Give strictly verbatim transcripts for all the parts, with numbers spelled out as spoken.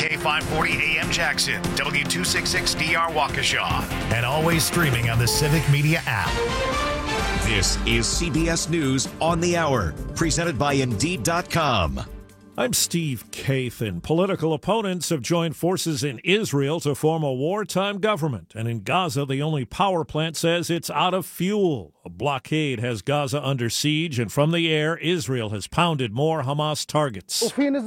K five forty A M Jackson, W two sixty-six D R Waukesha, and always streaming on the Civic Media app. This is C B S News on the Hour, presented by Indeed dot com. I'm Steve Kathan. Political opponents have joined forces in Israel to form a wartime government. And in Gaza, the only power plant says it's out of fuel. A blockade has Gaza under siege, and from the air, Israel has pounded more Hamas targets.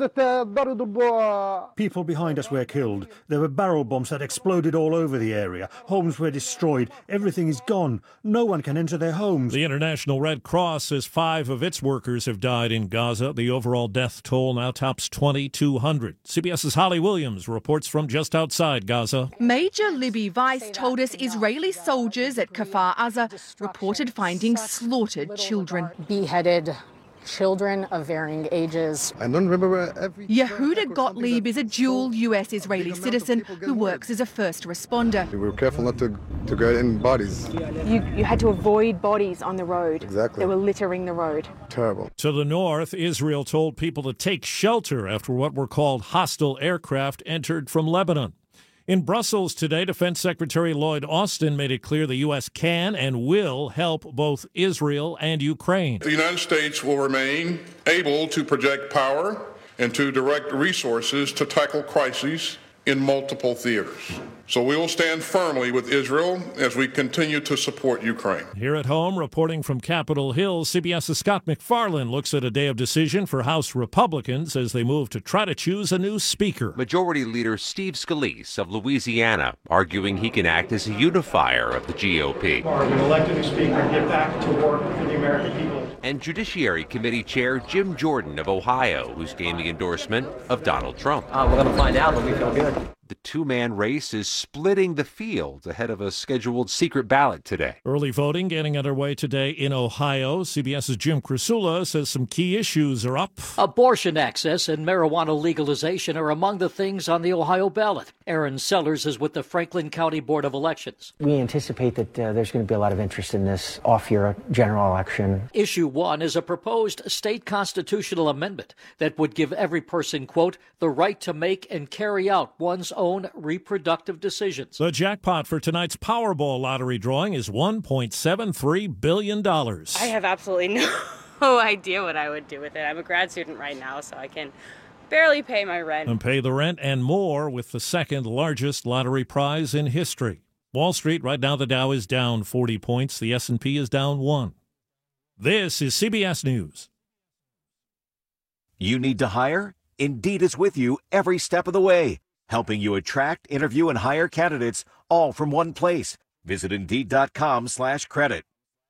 People behind us were killed. There were barrel bombs that exploded all over the area. Homes were destroyed. Everything is gone. No one can enter their homes. The International Red Cross says five of its workers have died in Gaza. The overall death toll now tops twenty-two hundred. CBS's Holly Williams reports from just outside Gaza. Major Libby Weiss told us Israeli soldiers at Kfar Aza reported finding slaughtered children. Beheaded children of varying ages. I don't remember every... Yehuda Gottlieb is a dual U S Israeli citizen who works as a first responder. We were careful not to, to get in bodies. You, you had to avoid bodies on the road. Exactly. They were littering the road. Terrible. To the north, Israel told people to take shelter after what were called hostile aircraft entered from Lebanon. In Brussels today, Defense Secretary Lloyd Austin made it clear the U S can and will help both Israel and Ukraine. The United States will remain able to project power and to direct resources to tackle crises in multiple theaters. So we will stand firmly with Israel as we continue to support Ukraine. Here at home, reporting from Capitol Hill, CBS's Scott McFarland looks at a day of decision for House Republicans as they move to try to choose a new speaker. Majority Leader Steve Scalise of Louisiana arguing he can act as a unifier of the G O P. We've elected a speaker to get back to work for the American people. And Judiciary Committee Chair Jim Jordan of Ohio, who's gained the endorsement of Donald Trump. Uh, we're going to find out, but we feel good. The two-man race is splitting the field ahead of a scheduled secret ballot today. Early voting getting underway today in Ohio. CBS's Jim Krasula says some key issues are up. Abortion access and marijuana legalization are among the things on the Ohio ballot. Aaron Sellers is with the Franklin County Board of Elections. We anticipate that uh, there's going to be a lot of interest in this off-year general election. Issue one is a proposed state constitutional amendment that would give every person, quote, the right to make and carry out one's own reproductive decisions. The jackpot for tonight's Powerball lottery drawing is one point seven three billion dollars. I have absolutely no, no idea what I would do with it. I'm a grad student right now, so I can barely pay my rent. And pay the rent and more with the second largest lottery prize in history. Wall Street, right now the Dow is down forty points. The S and P is down one. This is C B S News. You need to hire? Indeed is with you every step of the way, helping you attract, interview, and hire candidates all from one place. Visit Indeed.com slash credit.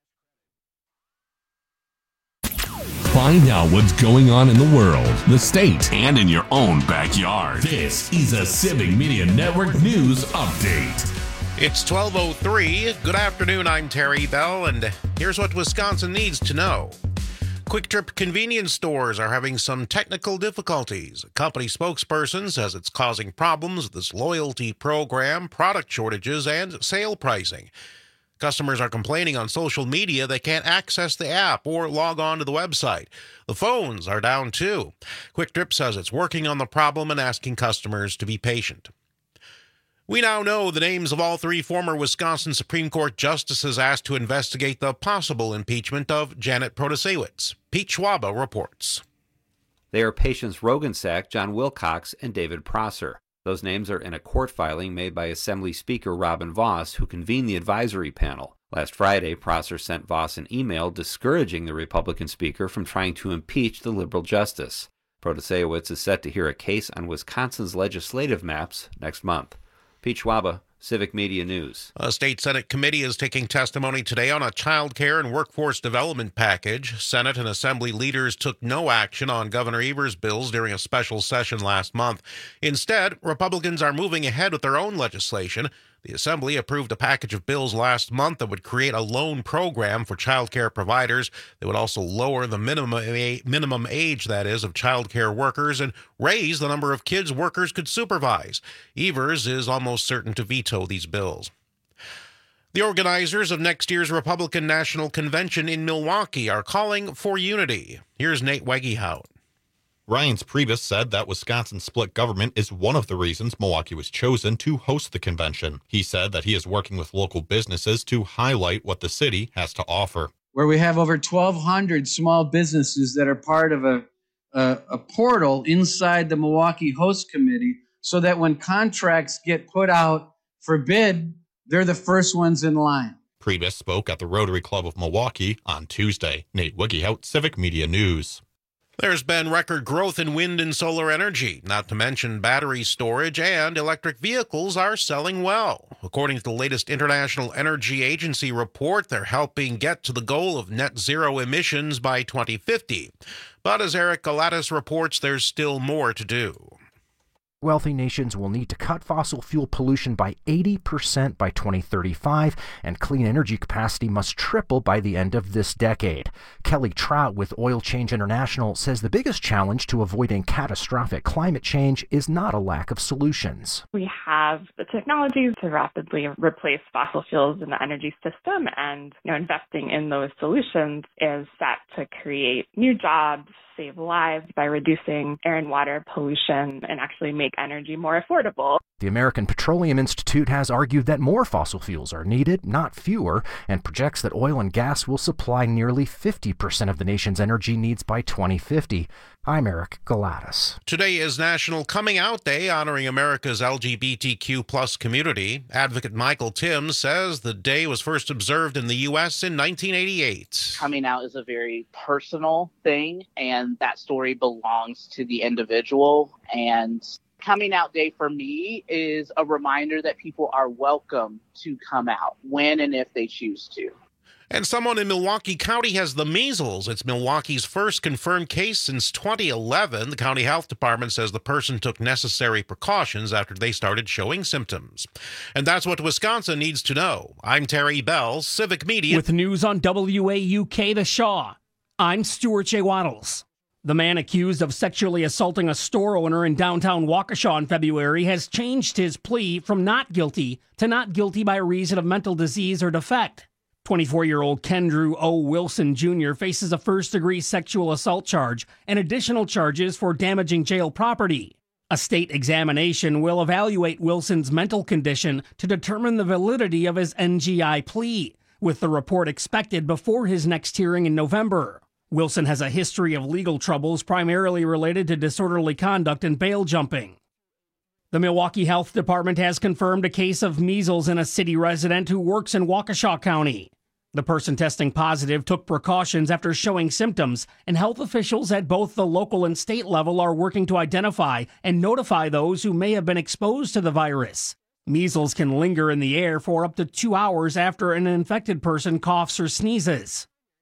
Find out what's going on in the world, the state, and in your own backyard. This is a Civic Media Network News Update. It's twelve oh three. Good afternoon, I'm Terry Bell, and here's what Wisconsin needs to know. Quick Trip convenience stores are having some technical difficulties. A company spokesperson says it's causing problems with this loyalty program, product shortages, and sale pricing. Customers are complaining on social media they can't access the app or log on to the website. The phones are down too. Quick Trip says it's working on the problem and asking customers to be patient. We now know the names of all three former Wisconsin Supreme Court justices asked to investigate the possible impeachment of Janet Protasiewicz. Pete Schwaba reports. They are Patience Rogensack, John Wilcox, and David Prosser. Those names are in a court filing made by Assembly Speaker Robin Vos, who convened the advisory panel. Last Friday, Prosser sent Vos an email discouraging the Republican speaker from trying to impeach the liberal justice. Protasiewicz is set to hear a case on Wisconsin's legislative maps next month. Pete Schwaba, Civic Media News. A state Senate committee is taking testimony today on a child care and workforce development package. Senate and Assembly leaders took no action on Governor Evers' bills during a special session last month. Instead, Republicans are moving ahead with their own legislation. The Assembly approved a package of bills last month that would create a loan program for child care providers. They would also lower the minimum minimum age, that is, of child care workers and raise the number of kids workers could supervise. Evers is almost certain to veto these bills. The organizers of next year's Republican National Convention in Milwaukee are calling for unity. Here's Nate Wegehout. Reince Priebus said that Wisconsin's split government is one of the reasons Milwaukee was chosen to host the convention. He said that he is working with local businesses to highlight what the city has to offer. Where we have over twelve hundred small businesses that are part of a, a, a portal inside the Milwaukee Host Committee, so that when contracts get put out for bid, they're the first ones in line. Priebus spoke at the Rotary Club of Milwaukee on Tuesday. Nate Wiggyhout, Civic Media News. There's been record growth in wind and solar energy, not to mention battery storage, and electric vehicles are selling well. According to the latest International Energy Agency report, they're helping get to the goal of net zero emissions by twenty fifty. But as Eric Galatis reports, there's still more to do. Wealthy nations will need to cut fossil fuel pollution by eighty percent by twenty thirty-five, and clean energy capacity must triple by the end of this decade. Kelly Trout with Oil Change International says the biggest challenge to avoiding catastrophic climate change is not a lack of solutions. We have the technologies to rapidly replace fossil fuels in the energy system, and you know, investing in those solutions is set to create new jobs, save lives by reducing air and water pollution, and actually make energy more affordable. The American Petroleum Institute has argued that more fossil fuels are needed, not fewer, and projects that oil and gas will supply nearly fifty percent of the nation's energy needs by twenty fifty. I'm Eric Galatis. Today is National Coming Out Day, honoring America's L G B T Q plus community. Advocate Michael Timms says the day was first observed in the U S in nineteen eighty-eight. Coming out is a very personal thing, and that story belongs to the individual. And Coming Out Day for me is a reminder that people are welcome to come out when and if they choose to. And someone in Milwaukee County has the measles. It's Milwaukee's first confirmed case since twenty eleven. The county health department says the person took necessary precautions after they started showing symptoms. And that's what Wisconsin needs to know. I'm Terry Bell, Civic Media. With news on W A U K The Shaw, I'm Stuart J. Waddles. The man accused of sexually assaulting a store owner in downtown Waukesha in February has changed his plea from not guilty to not guilty by reason of mental disease or defect. twenty-four-year-old Kendrew O. Wilson Junior faces a first-degree sexual assault charge and additional charges for damaging jail property. A state examination will evaluate Wilson's mental condition to determine the validity of his N G I plea, with the report expected before his next hearing in November. Wilson has a history of legal troubles primarily related to disorderly conduct and bail jumping. The Milwaukee Health Department has confirmed a case of measles in a city resident who works in Waukesha County. The person testing positive took precautions after showing symptoms, and health officials at both the local and state level are working to identify and notify those who may have been exposed to the virus. Measles can linger in the air for up to two hours after an infected person coughs or sneezes.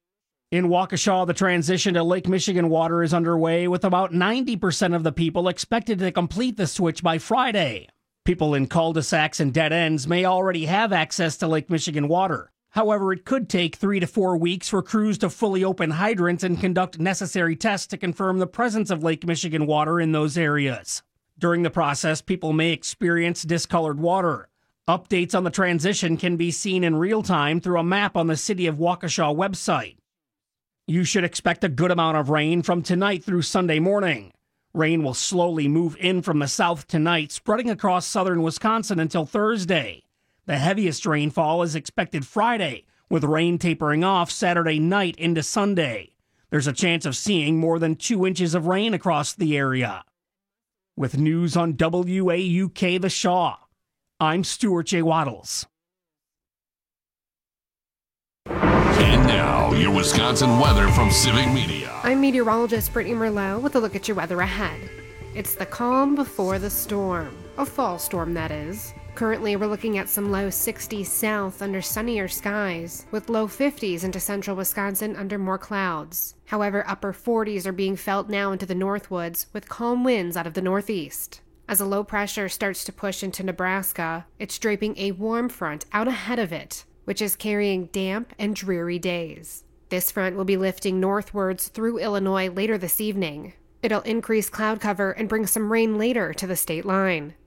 In Waukesha, the transition to Lake Michigan water is underway, with about ninety percent of the people expected to complete the switch by Friday. People in cul-de-sacs and dead ends may already have access to Lake Michigan water. However, it could take three to four weeks for crews to fully open hydrants and conduct necessary tests to confirm the presence of Lake Michigan water in those areas. During the process, people may experience discolored water. Updates on the transition can be seen in real time through a map on the City of Waukesha website. You should expect a good amount of rain from tonight through Sunday morning. Rain will slowly move in from the south tonight, spreading across southern Wisconsin until Thursday. The heaviest rainfall is expected Friday, with rain tapering off Saturday night into Sunday. There's a chance of seeing more than two inches of rain across the area. With news on W A U K The Shaw, I'm Stuart J. Waddles. And now, your Wisconsin weather from Civic Media. I'm meteorologist Brittany Merlot with a look at your weather ahead. It's the calm before the storm. A fall storm, that is. Currently, we're looking at some low sixties south under sunnier skies, with low fifties into central Wisconsin under more clouds. However, upper forties are being felt now into the Northwoods, with calm winds out of the northeast. As a low pressure starts to push into Nebraska, it's draping a warm front out ahead of it, which is carrying damp and dreary days. This front will be lifting northwards through Illinois later this evening. It'll increase cloud cover and bring some rain later to the state line.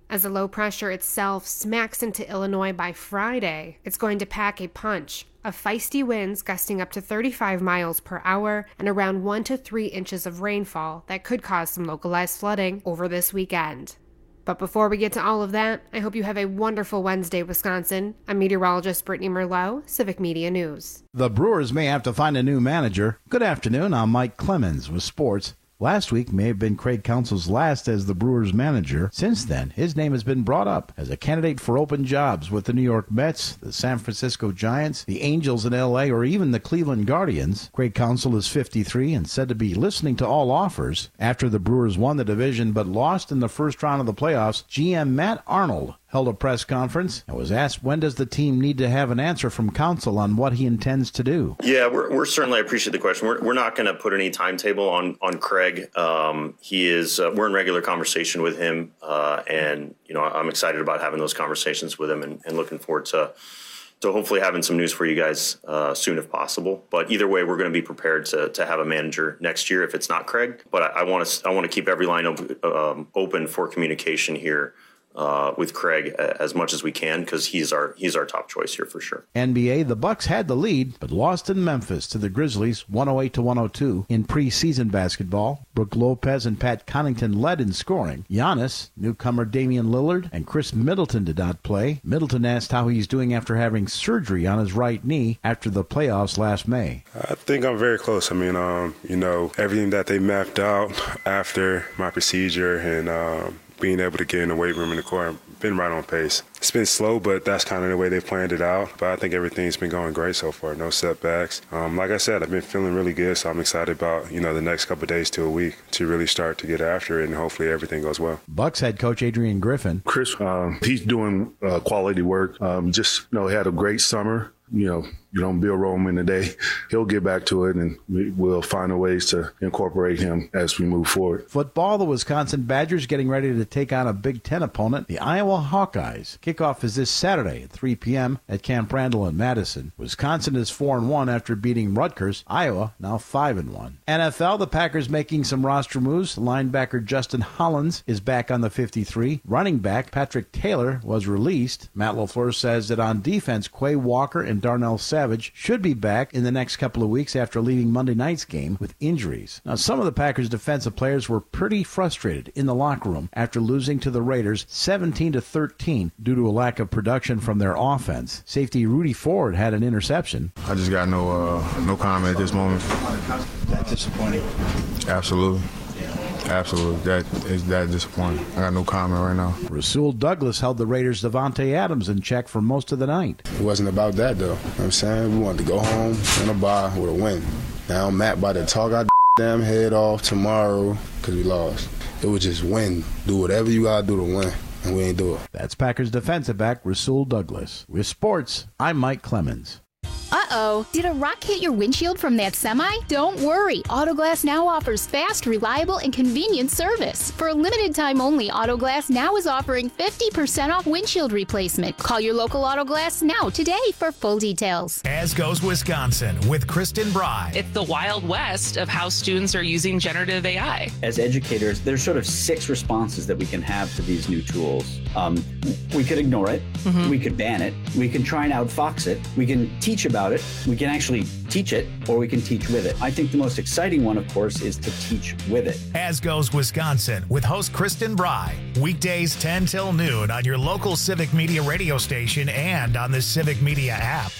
As the low pressure itself smacks into Illinois by Friday, it's going to pack a punch of feisty winds gusting up to thirty-five miles per hour and around one to three inches of rainfall that could cause some localized flooding over this weekend. But before we get to all of that, I hope you have a wonderful Wednesday, Wisconsin. I'm meteorologist Brittany Merlot, Civic Media News. The Brewers may have to find a new manager. Good afternoon, I'm Mike Clemens with sports. Last week may have been Craig Counsell's last as the Brewers manager. Since then, his name has been brought up as a candidate for open jobs with the New York Mets, the San Francisco Giants, the Angels in L A, or even the Cleveland Guardians. Craig Counsell is fifty-three and said to be listening to all offers. After the Brewers won the division but lost in the first round of the playoffs, G M Matt Arnold held a press conference and was asked when does the team need to have an answer from Counsell on what he intends to do. Yeah, we're, we're certainly appreciate the question. We're, we're not going to put any timetable on on Craig. Um, he is. Uh, we're in regular conversation with him, uh, and you know I'm excited about having those conversations with him, and, and looking forward to to hopefully having some news for you guys uh, soon if possible. But either way, we're going to be prepared to to have a manager next year if it's not Craig. But I want to I want to keep every line op- um, open for communication here. Uh, with Craig as much as we can because he's our he's our top choice here for sure. N B A, the Bucks had the lead but lost in Memphis to the Grizzlies one oh eight to one oh two. In preseason basketball, Brook Lopez and Pat Connaughton led in scoring. Giannis, newcomer Damian Lillard, and Chris Middleton did not play. Middleton asked how he's doing after having surgery on his right knee after the playoffs last May. I think I'm very close. I mean, um, you know, everything that they mapped out after my procedure and um, being able to get in the weight room in the court, I've been right on pace. It's been slow, but that's kind of the way they planned it out. But I think everything's been going great so far, no setbacks. Um, like I said, I've been feeling really good, so I'm excited about, you know, the next couple of days to a week to really start to get after it, and hopefully everything goes well. Bucks head coach Adrian Griffin. Chris, um, he's doing uh, quality work. Um, just, you know, he had a great summer. You know, you don't build Rome in a day. He'll get back to it, and we, we'll find a ways to incorporate him as we move forward. Football, the Wisconsin Badgers getting ready to take on a Big Ten opponent, the Iowa Hawkeyes. Kickoff is this Saturday at three p.m. at Camp Randall in Madison. Wisconsin is four and one after beating Rutgers. Iowa now five and one. N F L, the Packers making some roster moves. Linebacker Justin Hollins is back on the fifty-three. Running back Patrick Taylor was released. Matt LaFleur says that on defense, Quay Walker and Darnell Savage should be back in the next couple of weeks after leaving Monday night's game with injuries. Now, some of the Packers' defensive players were pretty frustrated in the locker room after losing to the Raiders seventeen to thirteen due to a lack of production from their offense. Safety Rudy Ford had an interception. I just got no uh, no comment at this moment. That's disappointing. Absolutely. Absolutely. That is that disappointing. I got no comment right now. Rasul Douglas held the Raiders' Devontae Adams in check for most of the night. It wasn't about that, though. You know what I'm saying? We wanted to go home in a bye with a win. Now Matt about to talk our damn head off tomorrow because we lost. It was just win. Do whatever you got to do to win, and we ain't do it. That's Packers defensive back Rasul Douglas. With sports, I'm Mike Clemens. Uh-oh, did a rock hit your windshield from that semi? Don't worry, Autoglass Now offers fast, reliable, and convenient service. For a limited time only, Autoglass Now is offering fifty percent off windshield replacement. Call your local Autoglass Now today for full details. As goes Wisconsin with Kristen Bry. It's the Wild West of how students are using generative A I. As educators, there's sort of six responses that we can have to these new tools. Um, we could ignore it. Mm-hmm. We could ban it. We can try and outfox it. We can teach about it. We can actually teach it, or we can teach with it. I think the most exciting one, of course, is to teach with it. As goes Wisconsin with host Kristen Bry. Weekdays ten till noon on your local Civic Media radio station and on the Civic Media app.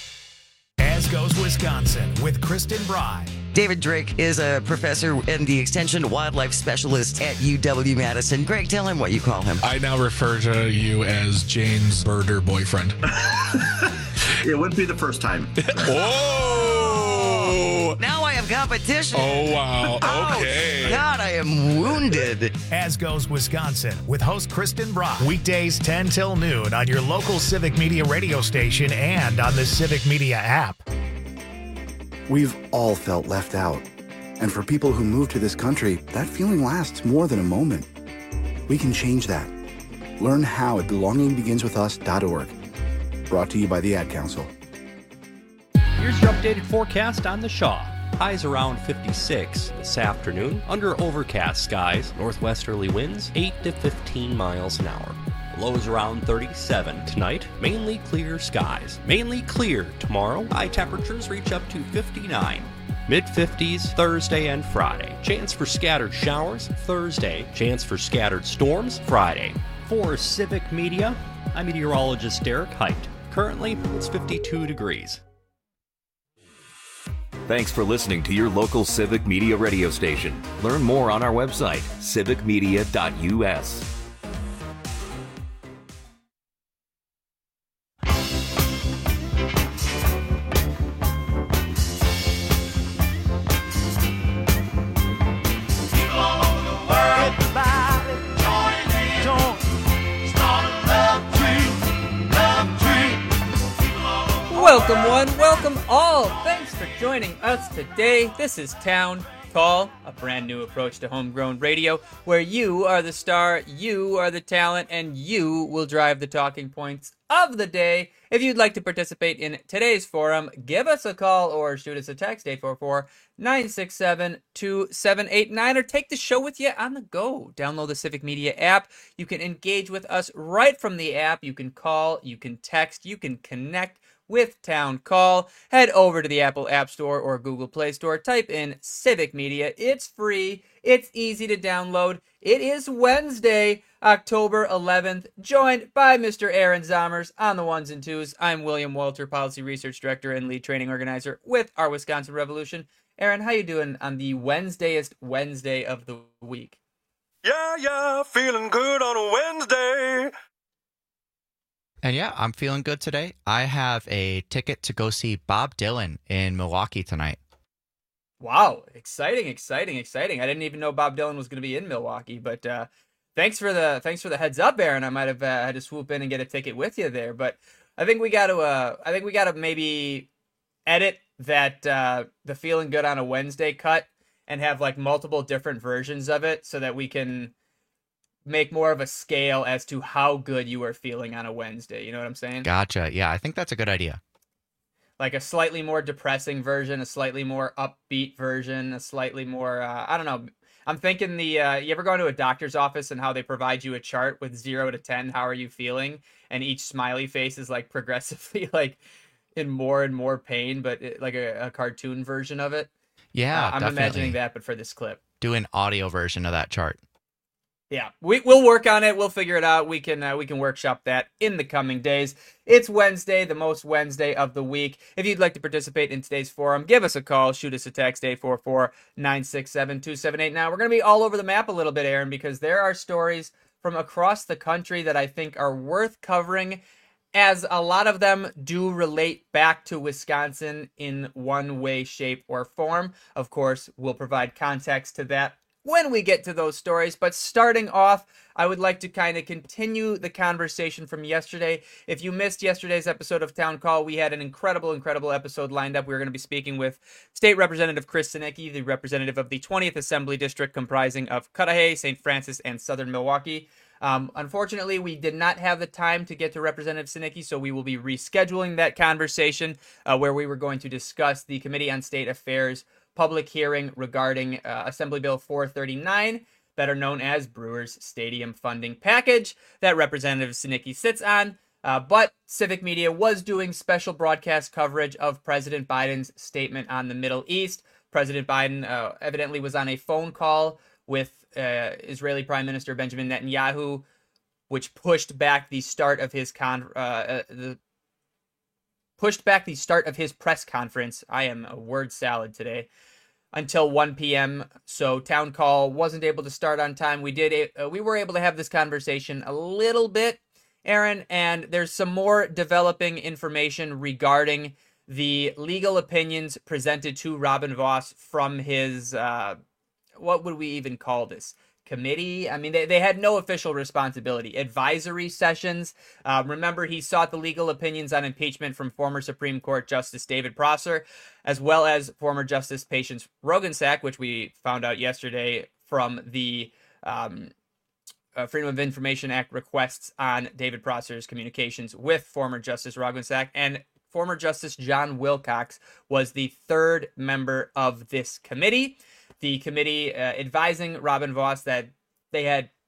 As goes Wisconsin with Kristen Bry. David Drake is a professor and the Extension Wildlife Specialist at U W-Madison. Greg, tell him what you call him. I now refer to you as Jane's birder boyfriend. It wouldn't be the first time. Oh! Now I have competition. Oh, wow. Okay. Oh, God, I am wounded. As goes Wisconsin with host Kristen Brock. Weekdays ten till noon on your local Civic Media radio station and on the Civic Media app. We've all felt left out. And for people who move to this country, that feeling lasts more than a moment. We can change that. Learn how at belonging begins with us dot org. Brought to you by the Ad Council. Here's your updated forecast on the Shaw. Highs around fifty-six this afternoon, under overcast skies, northwesterly winds eight to fifteen miles an hour. lows around thirty-seven. Tonight, mainly clear skies. Mainly clear tomorrow. High temperatures reach up to fifty-nine. Mid fifties Thursday and Friday. Chance for scattered showers Thursday. Chance for scattered storms Friday. For Civic Media, I'm meteorologist Derek Height. Currently, it's fifty-two degrees. Thanks for listening to your local Civic Media radio station. Learn more on our website, civic media dot u s. Welcome one, welcome all. Thanks for joining us today. This is Town Call, a brand new approach to homegrown radio where you are the star, you are the talent, and you will drive the talking points of the day. If you'd like to participate in today's forum, give us a call or shoot us a text, eight four four, nine six seven, two seven eight nine, or take the show with you on the go. Download the Civic Media app. You can engage with us right from the app. You can call, you can text, you can connect with Town Call. Head over to the Apple App Store or Google Play Store. Type in Civic Media. It's free. It's easy to download. It is Wednesday, October eleventh, joined by Mister Aaron Zomers on the ones and twos. I'm William Walter, Policy Research Director and Lead Training Organizer with our Wisconsin Revolution. Aaron, how you doing on the Wednesdayest Wednesday of the week? Yeah, yeah, feeling good on a Wednesday. And yeah, I'm feeling good today. I have a ticket to go see Bob Dylan in Milwaukee tonight. Wow, exciting, exciting, exciting. I didn't even know Bob Dylan was going to be in Milwaukee, but uh, thanks for the thanks for the heads up, Aaron. I might have uh, had to swoop in and get a ticket with you there, but I think we got to uh, I think we got to maybe edit that uh, the feeling good on a Wednesday cut and have like multiple different versions of it so that we can make more of a scale as to how good you are feeling on a Wednesday. You know what I'm saying? Gotcha. Yeah, I think that's a good idea. Like a slightly more depressing version, a slightly more upbeat version, a slightly more, uh, I don't know. I'm thinking the, uh, you ever go to a doctor's office and how they provide you a chart with zero to ten, how are you feeling? And each smiley face is like progressively like in more and more pain, but it, like a, a cartoon version of it. Yeah, uh, I'm definitely. imagining that, but for this clip. Do an audio version of that chart. Yeah, we, we'll work on it. We'll figure it out. We can uh, we can workshop that in the coming days. It's Wednesday, the most Wednesday of the week. If you'd like to participate in today's forum, give us a call. Shoot us a text, eight four four, nine six seven, two seven eight. Now, we're going to be all over the map a little bit, Aaron, because there are stories from across the country that I think are worth covering, as a lot of them do relate back to Wisconsin in one way, shape, or form. Of course, we'll provide context to that when we get to those stories. But starting off, I would like to kind of continue the conversation from yesterday. If you missed yesterday's episode of Town Call, we had an incredible, incredible episode lined up. We were going to be speaking with State Representative Chris Sinicki, the representative of the twentieth Assembly District comprising of Cudahy, Saint Francis, and Southern Milwaukee. Um, unfortunately, we did not have the time to get to Representative Sinicki, so we will be rescheduling that conversation uh, where we were going to discuss the Committee on State Affairs public hearing regarding uh, Assembly Bill four thirty-nine, better known as Brewers Stadium funding package, that Representative Sinicki sits on. Uh, but Civic Media was doing special broadcast coverage of President Biden's statement on the Middle East. President Biden uh, evidently was on a phone call with uh, Israeli Prime Minister Benjamin Netanyahu, which pushed back the start of his con uh, uh, the pushed back the start of his press conference. I am a word salad today. Until one p.m. So Town Call wasn't able to start on time. We did. Uh, we were able to have this conversation a little bit, Aaron, and there's some more developing information regarding the legal opinions presented to Robin Vos from his, uh, what would we even call this? Committee? I mean, they, they had no official responsibility. Advisory sessions. Uh, remember, he sought the legal opinions on impeachment from former Supreme Court Justice David Prosser, as well as former Justice Patience Roggensack, which we found out yesterday from the um, uh, Freedom of Information Act requests on David Prosser's communications with former Justice Roggensack. And former Justice John Wilcox was the third member of this committee. The committee uh, advising Robin Vos that they had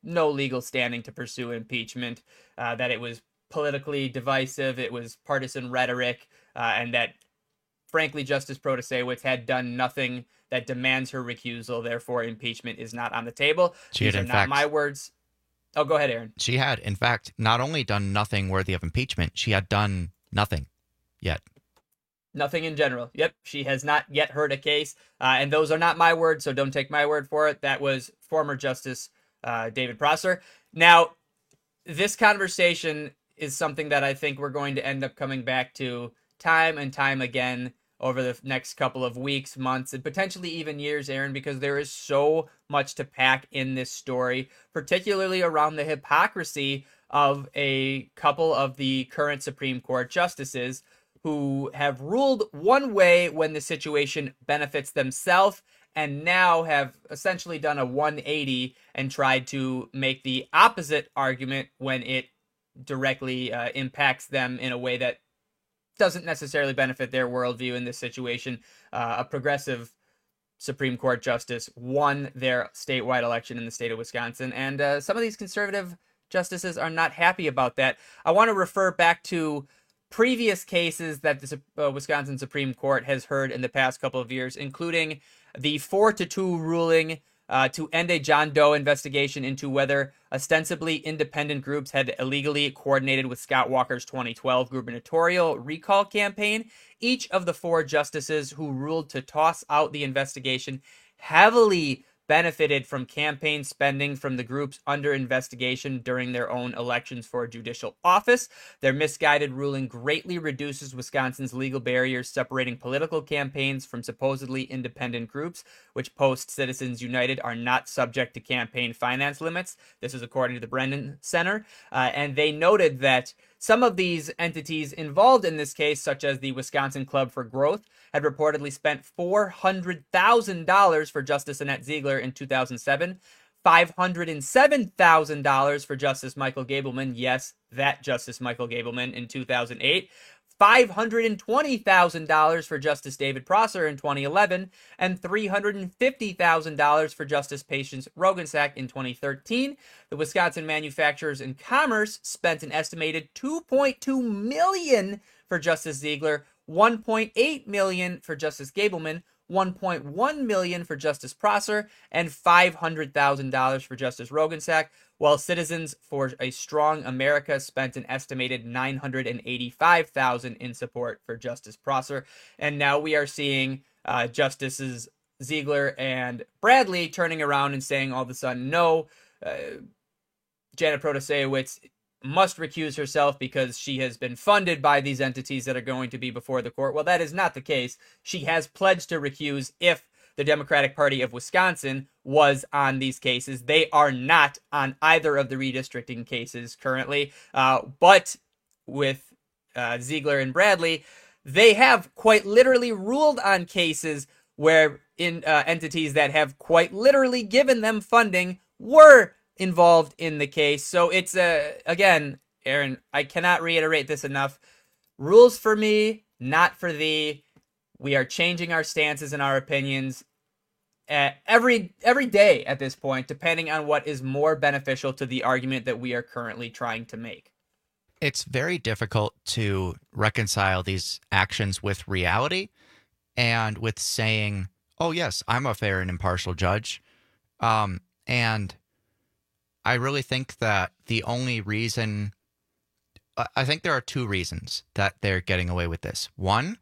no legal standing to pursue impeachment, uh, that it was politically divisive, it was partisan rhetoric, uh, and that, frankly, Justice Protasewicz had done nothing that demands her recusal. Therefore, impeachment is not on the table. She These had, are in not fact, my words. Oh, go ahead, Aaron. She had, in fact, not only done nothing worthy of impeachment, she had done nothing yet. Nothing in general. Yep, she has not yet heard a case. Uh, and those are not my words, so don't take my word for it. That was former Justice uh, David Prosser. Now, this conversation is something that I think we're going to end up coming back to time and time again over the next couple of weeks, months, and potentially even years, Aaron, because there is so much to pack in this story, particularly around the hypocrisy of a couple of the current Supreme Court justices who have ruled one way when the situation benefits themselves, and now have essentially done a one eighty and tried to make the opposite argument when it directly uh, impacts them in a way that doesn't necessarily benefit their worldview in this situation. Uh, a progressive Supreme Court justice won their statewide election in the state of Wisconsin, and uh, some of these conservative justices are not happy about that. I want to refer back to previous cases that the uh, Wisconsin Supreme Court has heard in the past couple of years, including the four to two ruling uh, to end a John Doe investigation into whether ostensibly independent groups had illegally coordinated with Scott Walker's twenty twelve gubernatorial recall campaign. Each of the four justices who ruled to toss out the investigation heavily benefited from campaign spending from the groups under investigation during their own elections for judicial office. Their misguided ruling greatly reduces Wisconsin's legal barriers separating political campaigns from supposedly independent groups, which post Citizens United are not subject to campaign finance limits. This is according to the Brennan Center. Uh, and they noted that some of these entities involved in this case, such as the Wisconsin Club for Growth, had reportedly spent four hundred thousand dollars for Justice Annette Ziegler in two thousand seven, five hundred seven thousand dollars for Justice Michael Gableman, yes, that Justice Michael Gableman, in two thousand eight, five hundred twenty thousand dollars for Justice David Prosser in twenty eleven, and three hundred fifty thousand dollars for Justice Patience Roggensack in twenty thirteen. The Wisconsin Manufacturers and Commerce spent an estimated two point two million dollars for Justice Ziegler, one point eight million dollars for Justice Gableman, one point one million dollars for Justice Prosser, and five hundred thousand dollars for Justice Roggensack, while Citizens for a Strong America spent an estimated nine hundred eighty-five thousand dollars in support for Justice Prosser. And now we are seeing uh, Justices Ziegler and Bradley turning around and saying all of a sudden, no, uh, Janet Protasewicz must recuse herself because she has been funded by these entities that are going to be before the court. Well, that is not the case. She has pledged to recuse if the Democratic Party of Wisconsin was on these cases. They are not on either of the redistricting cases currently, uh, but with uh, Ziegler and Bradley, they have quite literally ruled on cases where in uh, entities that have quite literally given them funding were involved in the case. So it's a, uh, again, Aaron, I cannot reiterate this enough. Rules for me, not for thee. We are changing our stances and our opinions uh, every every day at this point, depending on what is more beneficial to the argument that we are currently trying to make. It's very difficult to reconcile these actions with reality and with saying, oh, yes, I'm a fair and impartial judge. Um, and I really think that the only reason, I think there are two reasons that they're getting away with this. One,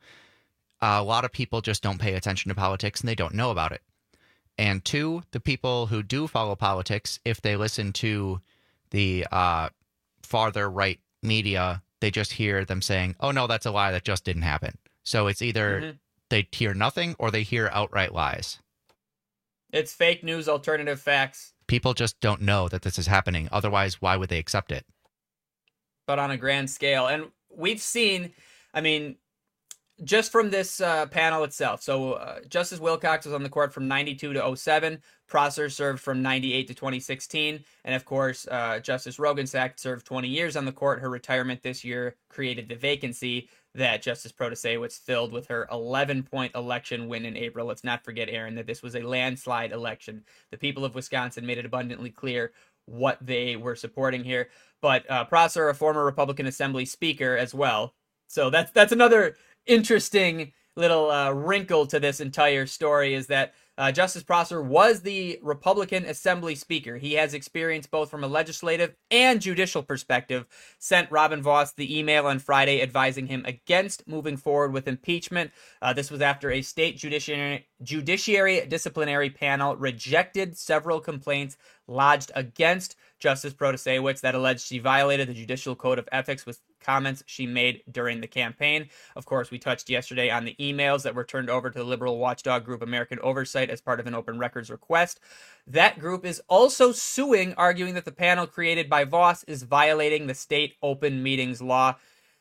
a lot of people just don't pay attention to politics and they don't know about it. And two, the people who do follow politics, if they listen to the uh, farther right media, they just hear them saying, oh, no, that's a lie. That just didn't happen. So it's either mm-hmm. they hear nothing or they hear outright lies. It's fake news, alternative facts. People just don't know that this is happening. Otherwise, why would they accept it? But on a grand scale. And we've seen, I mean, just from this uh, panel itself. So uh, Justice Wilcox was on the court from ninety-two to oh seven. Prosser served from ninety-eight to twenty sixteen. And of course, uh, Justice Roggensack served twenty years on the court. Her retirement this year created the vacancy that Justice Protasewicz filled with her eleven-point election win in April. Let's not forget, Aaron, that this was a landslide election. The people of Wisconsin made it abundantly clear what they were supporting here. But uh, Prosser, a former Republican Assembly Speaker as well. So that's that's another interesting little uh, wrinkle to this entire story, is that uh, Justice Prosser was the Republican Assembly Speaker. He has experience both from a legislative and judicial perspective. Sent Robin Vos the email on Friday advising him against moving forward with impeachment. Uh, this was after a state judiciary, judiciary disciplinary panel rejected several complaints lodged against Justice Protasewicz that alleged she violated the Judicial Code of Ethics with comments she made during the campaign. Of course, we touched yesterday on the emails that were turned over to the liberal watchdog group American Oversight as part of an open records request. That group is also suing, arguing that the panel created by Vos is violating the state open meetings law.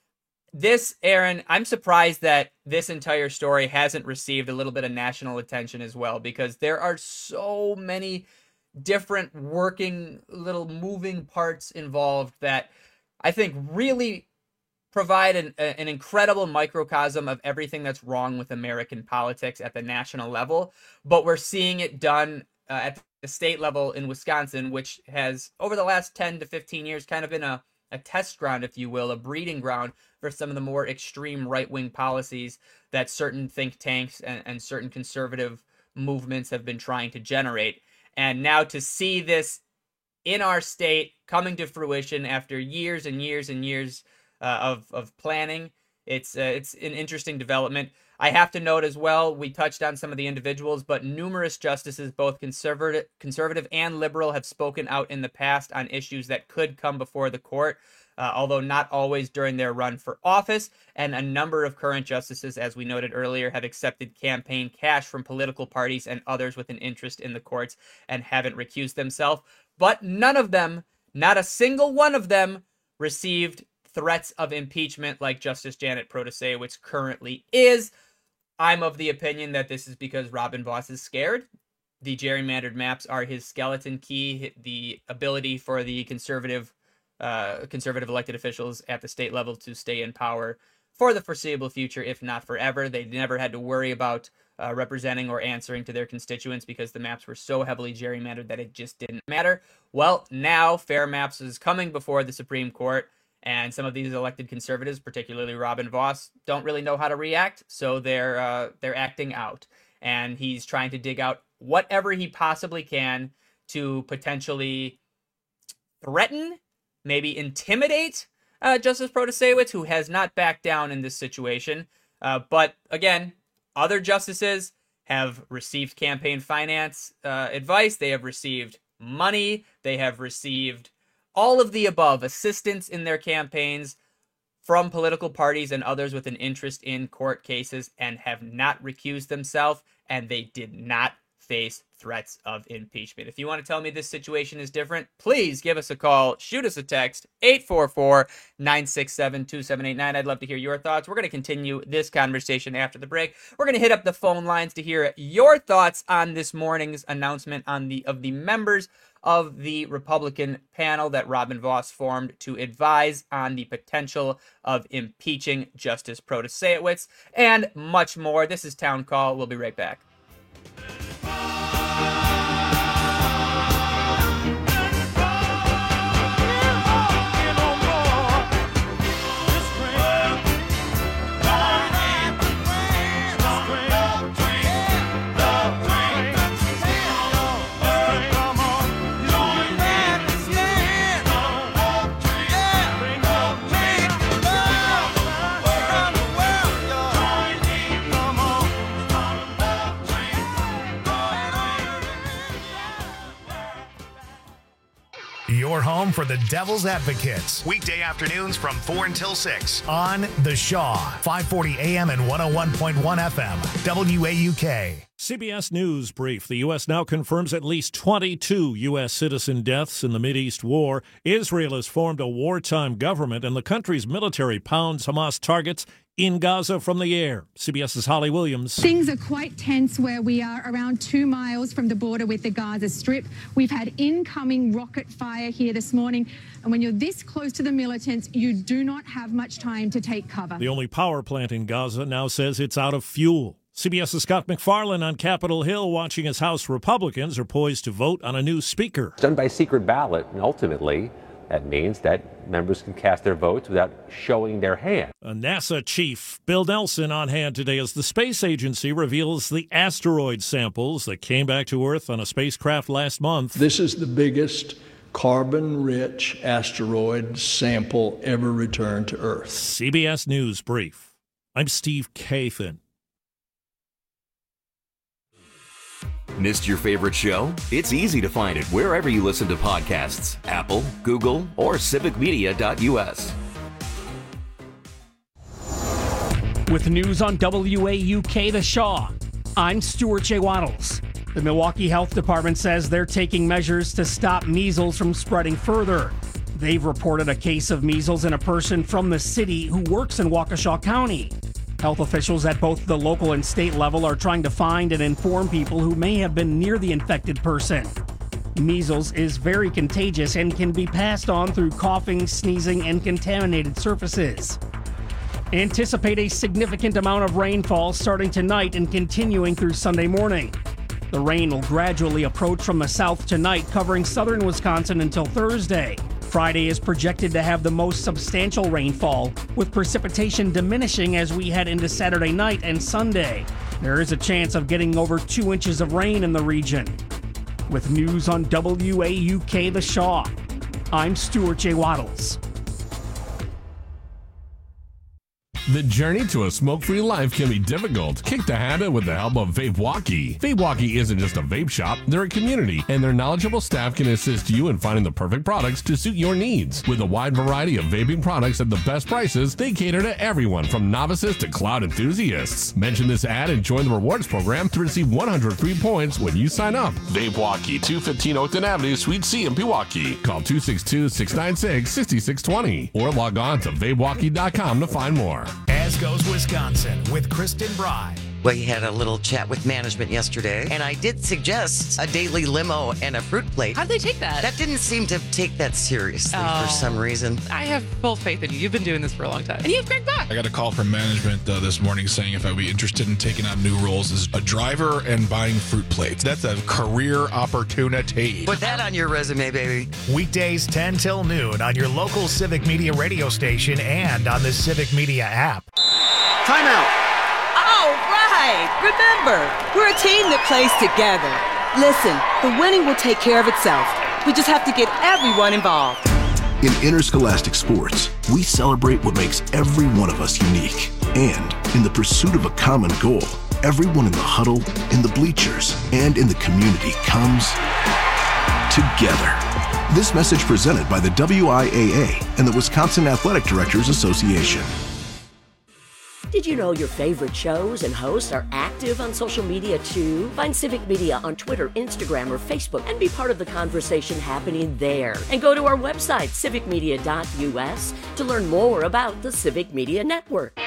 This, Aaron, I'm surprised that this entire story hasn't received a little bit of national attention as well, because there are so many different working little moving parts involved that I think really provide an, an incredible microcosm of everything that's wrong with American politics at the national level. But we're seeing it done uh, at the state level in Wisconsin, which has over the last ten to fifteen years kind of been a, a test ground, if you will, a breeding ground for some of the more extreme right-wing policies that certain think tanks and, and certain conservative movements have been trying to generate. And now to see this in our state coming to fruition after years and years and years uh, of, of planning, it's uh, it's an interesting development. I have to note as well, we touched on some of the individuals, but numerous justices, both conservative, conservative and liberal, have spoken out in the past on issues that could come before the court, uh, although not always during their run for office. And a number of current justices, as we noted earlier, have accepted campaign cash from political parties and others with an interest in the courts and haven't recused themselves. But none of them, not a single one of them, received threats of impeachment like Justice Janet Protasewicz currently is. I'm of the opinion that this is because Robin Vos is scared. The gerrymandered maps are his skeleton key, the ability for the conservative uh, conservative elected officials at the state level to stay in power for the foreseeable future, if not forever. They never had to worry about uh, representing or answering to their constituents because the maps were so heavily gerrymandered that it just didn't matter. Well, now Fair Maps is coming before the Supreme Court, and some of these elected conservatives, particularly Robin Vos, don't really know how to react, so they're uh, they're acting out. And he's trying to dig out whatever he possibly can to potentially threaten, maybe intimidate uh, Justice Protasewicz, who has not backed down in this situation. Uh, but again, other justices have received campaign finance uh, advice. They have received money. They have received all of the above, assistance in their campaigns from political parties and others with an interest in court cases, and have not recused themselves, and they did not face threats of impeachment. If you want to tell me this situation is different, please give us a call, shoot us a text, eight four four, nine six seven, two seven eight nine. I'd love to hear your thoughts. We're going to continue this conversation after the break. We're going to hit up the phone lines to hear your thoughts on this morning's announcement on the of the members of the Republican panel that Robin Vos formed to advise on the potential of impeaching Justice Protasewicz, and much more. This is Town Call. We'll be right back. Your home for the Devil's Advocates. Weekday afternoons from four until six on The Shaw, five forty A M and one oh one point one F M, W A U K. C B S News Brief. The U S now confirms at least twenty-two U S citizen deaths in the Mideast war. Israel has formed a wartime government, and the country's military pounds Hamas targets in Gaza from the air. CBS's Holly Williams. Things are quite tense where we are around two miles from the border with the Gaza Strip. We've had incoming rocket fire here this morning. And when you're this close to the militants, you do not have much time to take cover. The only power plant in Gaza now says it's out of fuel. CBS's Scott McFarlane on Capitol Hill watching as House Republicans are poised to vote on a new speaker. It's done by secret ballot, and ultimately that means that members can cast their votes without showing their hand. A NASA chief, Bill Nelson, on hand today as the space agency reveals the asteroid samples that came back to Earth on a spacecraft last month. This is the biggest carbon-rich asteroid sample ever returned to Earth. C B S News Brief. I'm Steve Kathan. Missed your favorite show? It's easy to find it wherever you listen to podcasts. Apple, Google, or civic media dot U S. With news on W A U K The Shaw, I'm Stuart J. Waddles. The Milwaukee Health Department says they're taking measures to stop measles from spreading further. They've reported a case of measles in a person from the city who works in Waukesha County. Health officials at both the local and state level are trying to find and inform people who may have been near the infected person. Measles is very contagious and can be passed on through coughing, sneezing, and contaminated surfaces. Anticipate a significant amount of rainfall starting tonight and continuing through Sunday morning. The rain will gradually approach from the south tonight, covering southern Wisconsin until Thursday. Friday is projected to have the most substantial rainfall, with precipitation diminishing as we head into Saturday night and Sunday. There is a chance of getting over two inches of rain in the region. With news on W A U K The Shaw, I'm Stuart J. Waddles. The journey to a smoke-free life can be difficult. Kick the habit with the help of VapeWalkie. VapeWalkie isn't just a vape shop, they're a community, and their knowledgeable staff can assist you in finding the perfect products to suit your needs. With a wide variety of vaping products at the best prices, they cater to everyone from novices to cloud enthusiasts. Mention this ad and join the rewards program to receive one hundred free points when you sign up. VapeWalkie, two fifteen Oakton Avenue, Suite C in Pewaukee. Call two six two, six nine six, six six two zero or log on to vape walkie dot com to find more. As goes Wisconsin with Kristen Bry. We had a little chat with management yesterday, and I did suggest a daily limo and a fruit plate. How'd they take that? That didn't seem to take that seriously Oh. for some reason. I have full faith in you. You've been doing this for a long time. And you have Greg Buck. I got a call from management uh, this morning saying if I'd be interested in taking on new roles as a driver and buying fruit plates. That's a career opportunity. Put that on your resume, baby. Weekdays ten till noon on your local Civic Media radio station and on the Civic Media app. Timeout. All right. Remember, we're a team that plays together. Listen, the winning will take care of itself. We just have to get everyone involved. In interscholastic sports, we celebrate what makes every one of us unique. And in the pursuit of a common goal, everyone in the huddle, in the bleachers, and in the community comes together. This message presented by the W I A A and the Wisconsin Athletic Directors Association. Did you know your favorite shows and hosts are active on social media too? Find Civic Media on Twitter, Instagram, or Facebook and be part of the conversation happening there. And go to our website, civic media dot U S, to learn more about the Civic Media Network.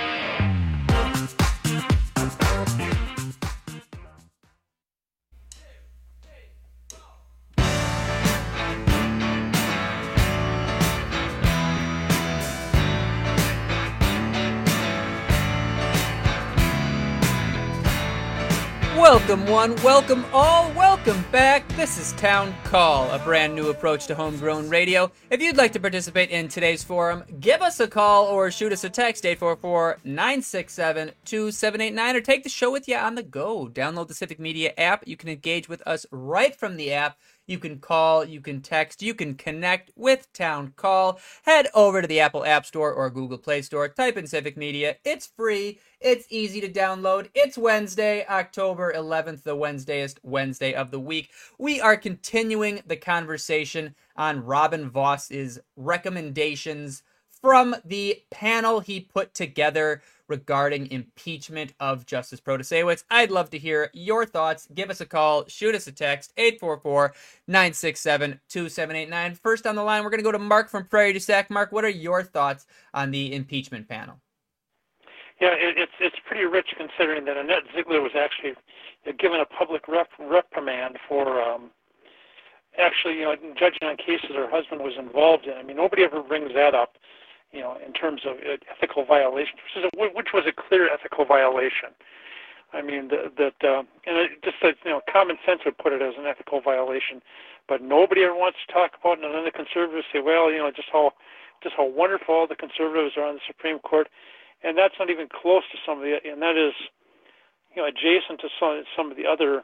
Welcome one, welcome all, welcome back. This is Town Call, a brand new approach to homegrown radio. If you'd like to participate in today's forum, give us a call or shoot us a text, eight four four, nine six seven, two seven eight nine, or take the show with you on the go. Download the Civic Media app. You can engage with us right from the app. You can call, you can text, you can connect with Town Call. Head over to the Apple App Store or Google Play Store. Type in Civic Media. It's free. It's easy to download. It's Wednesday, October eleventh, the Wednesdayest Wednesday of the week. We are continuing the conversation on Robin Voss's recommendations from the panel he put together regarding impeachment of Justice Protasewicz. I'd love to hear your thoughts. Give us a call. Shoot us a text, eight four four, nine six seven, two seven eight nine. First on the line, we're going to go to Mark from Prairie du Sac. Mark, what are your thoughts on the impeachment panel? Yeah, it, it's it's pretty rich considering that Annette Ziegler was actually given a public rep, reprimand for um, actually, you know, judging on cases her husband was involved in. I mean, nobody ever brings that up, you know, in terms of ethical violation, which was a clear ethical violation. I mean, that, that uh, and it just that, you know, common sense would put it as an ethical violation, but nobody ever wants to talk about it. And then the conservatives say, well, you know, just how just how wonderful all the conservatives are on the Supreme Court, and that's not even close to some of the, and that is, you know, adjacent to some some of the other,